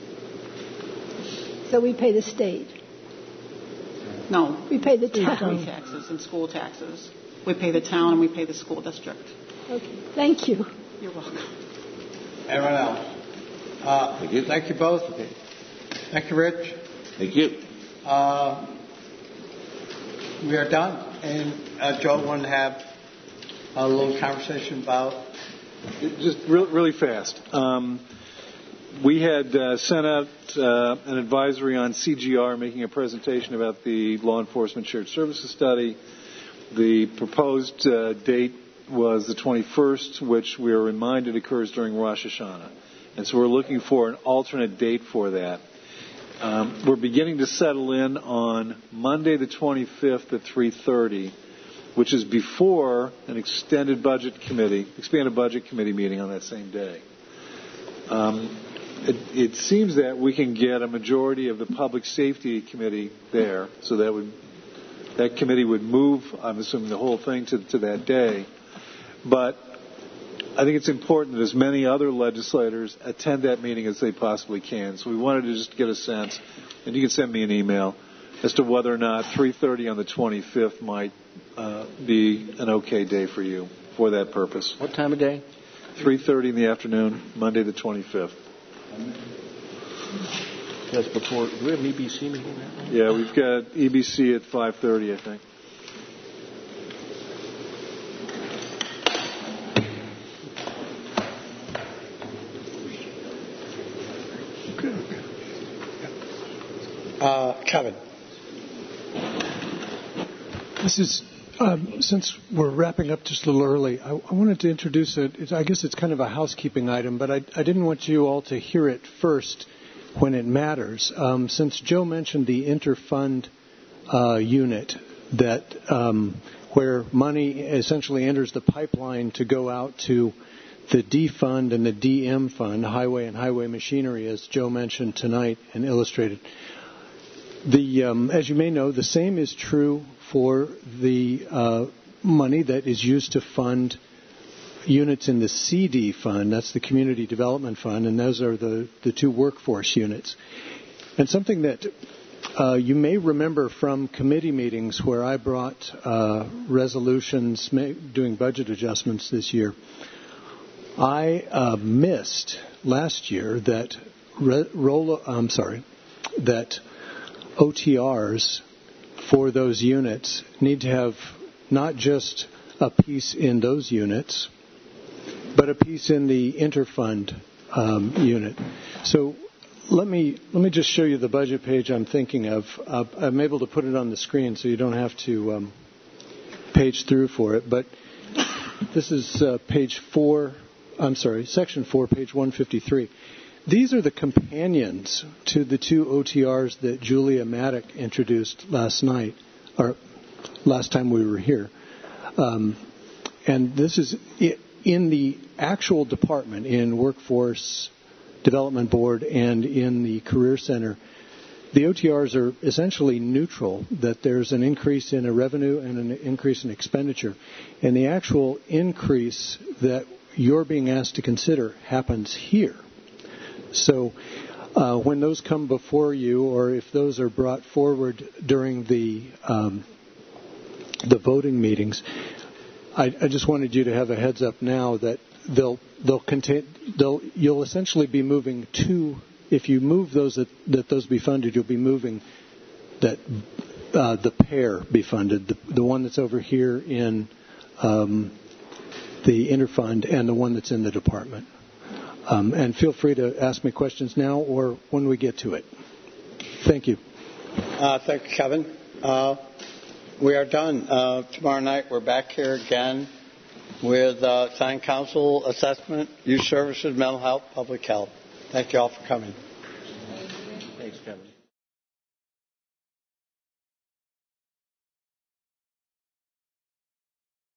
So we pay the state? No. We pay the town. Property taxes and school taxes. We pay the town and we pay the school district. Okay. Thank you. You're welcome. Everyone else? Uh, thank you. Thank you both. Okay. Thank you, Rich. Thank you. Uh, we are done. And uh, Joe wanted to have a little conversation about... Just really, really fast. Um, we had uh, sent out uh, an advisory on C G R making a presentation about the Law Enforcement Shared Services Study. The proposed uh, date was the twenty-first, which we are reminded occurs during Rosh Hashanah. And so we're looking for an alternate date for that. Um, we're beginning to settle in on Monday the twenty-fifth at three thirty, which is before an extended budget committee, expanded budget committee meeting on that same day. Um, it, it seems that we can get a majority of the public safety committee there, so that would that committee would move, I'm assuming, the whole thing to, to that day. But I think it's important that as many other legislators attend that meeting as they possibly can. So we wanted to just get a sense, and you can send me an email, as to whether or not three thirty on the twenty-fifth might uh, be an okay day for you for that purpose. What time of day? three thirty in the afternoon, Monday the twenty-fifth. That's before. Do we have an E B C meeting that night? Yeah, we've got E B C at five thirty, I think. Uh, Kevin. This is, um, since we're wrapping up just a little early, I, I wanted to introduce it. I guess it's kind of a housekeeping item, but I, I didn't want you all to hear it first when it matters. Um, since Joe mentioned the interfund uh, unit, that um, where money essentially enters the pipeline to go out to the D fund and the D M fund, highway and highway machinery, as Joe mentioned tonight and illustrated. The, um, as you may know, the same is true for the uh, money that is used to fund units in the C D fund. That's the Community Development Fund, and those are the, the two workforce units. And something that uh, you may remember from committee meetings where I brought uh, resolutions doing budget adjustments this year, I uh, missed last year that re- roll, I'm sorry, that O T Rs for those units need to have not just a piece in those units, but a piece in the interfund um, unit. So let me let me just show you the budget page I'm thinking of. Uh, I'm able to put it on the screen so you don't have to um, page through for it. But this is uh, page four. I'm sorry, section four, page one fifty-three. These are the companions to the two O T Rs that Julia Maddock introduced last night, or last time we were here. Um, and this is in the actual department, in Workforce Development Board and in the Career Center. The O T Rs are essentially neutral, that there's an increase in a revenue and an increase in expenditure. And the actual increase that you're being asked to consider happens here. So uh, when those come before you, or if those are brought forward during the um, the voting meetings, I, I just wanted you to have a heads up now that they'll they'll contain they'll you'll essentially be moving two. If you move those that, that those be funded, you'll be moving that uh, the pair be funded, the the one that's over here in um, the interfund and the one that's in the department. Um, and feel free to ask me questions now or when we get to it. Thank you. Uh, thank you, Kevin. Uh, we are done. Uh, tomorrow night we're back here again with uh, Town Council assessment, youth services, mental health, public health. Thank you all for coming.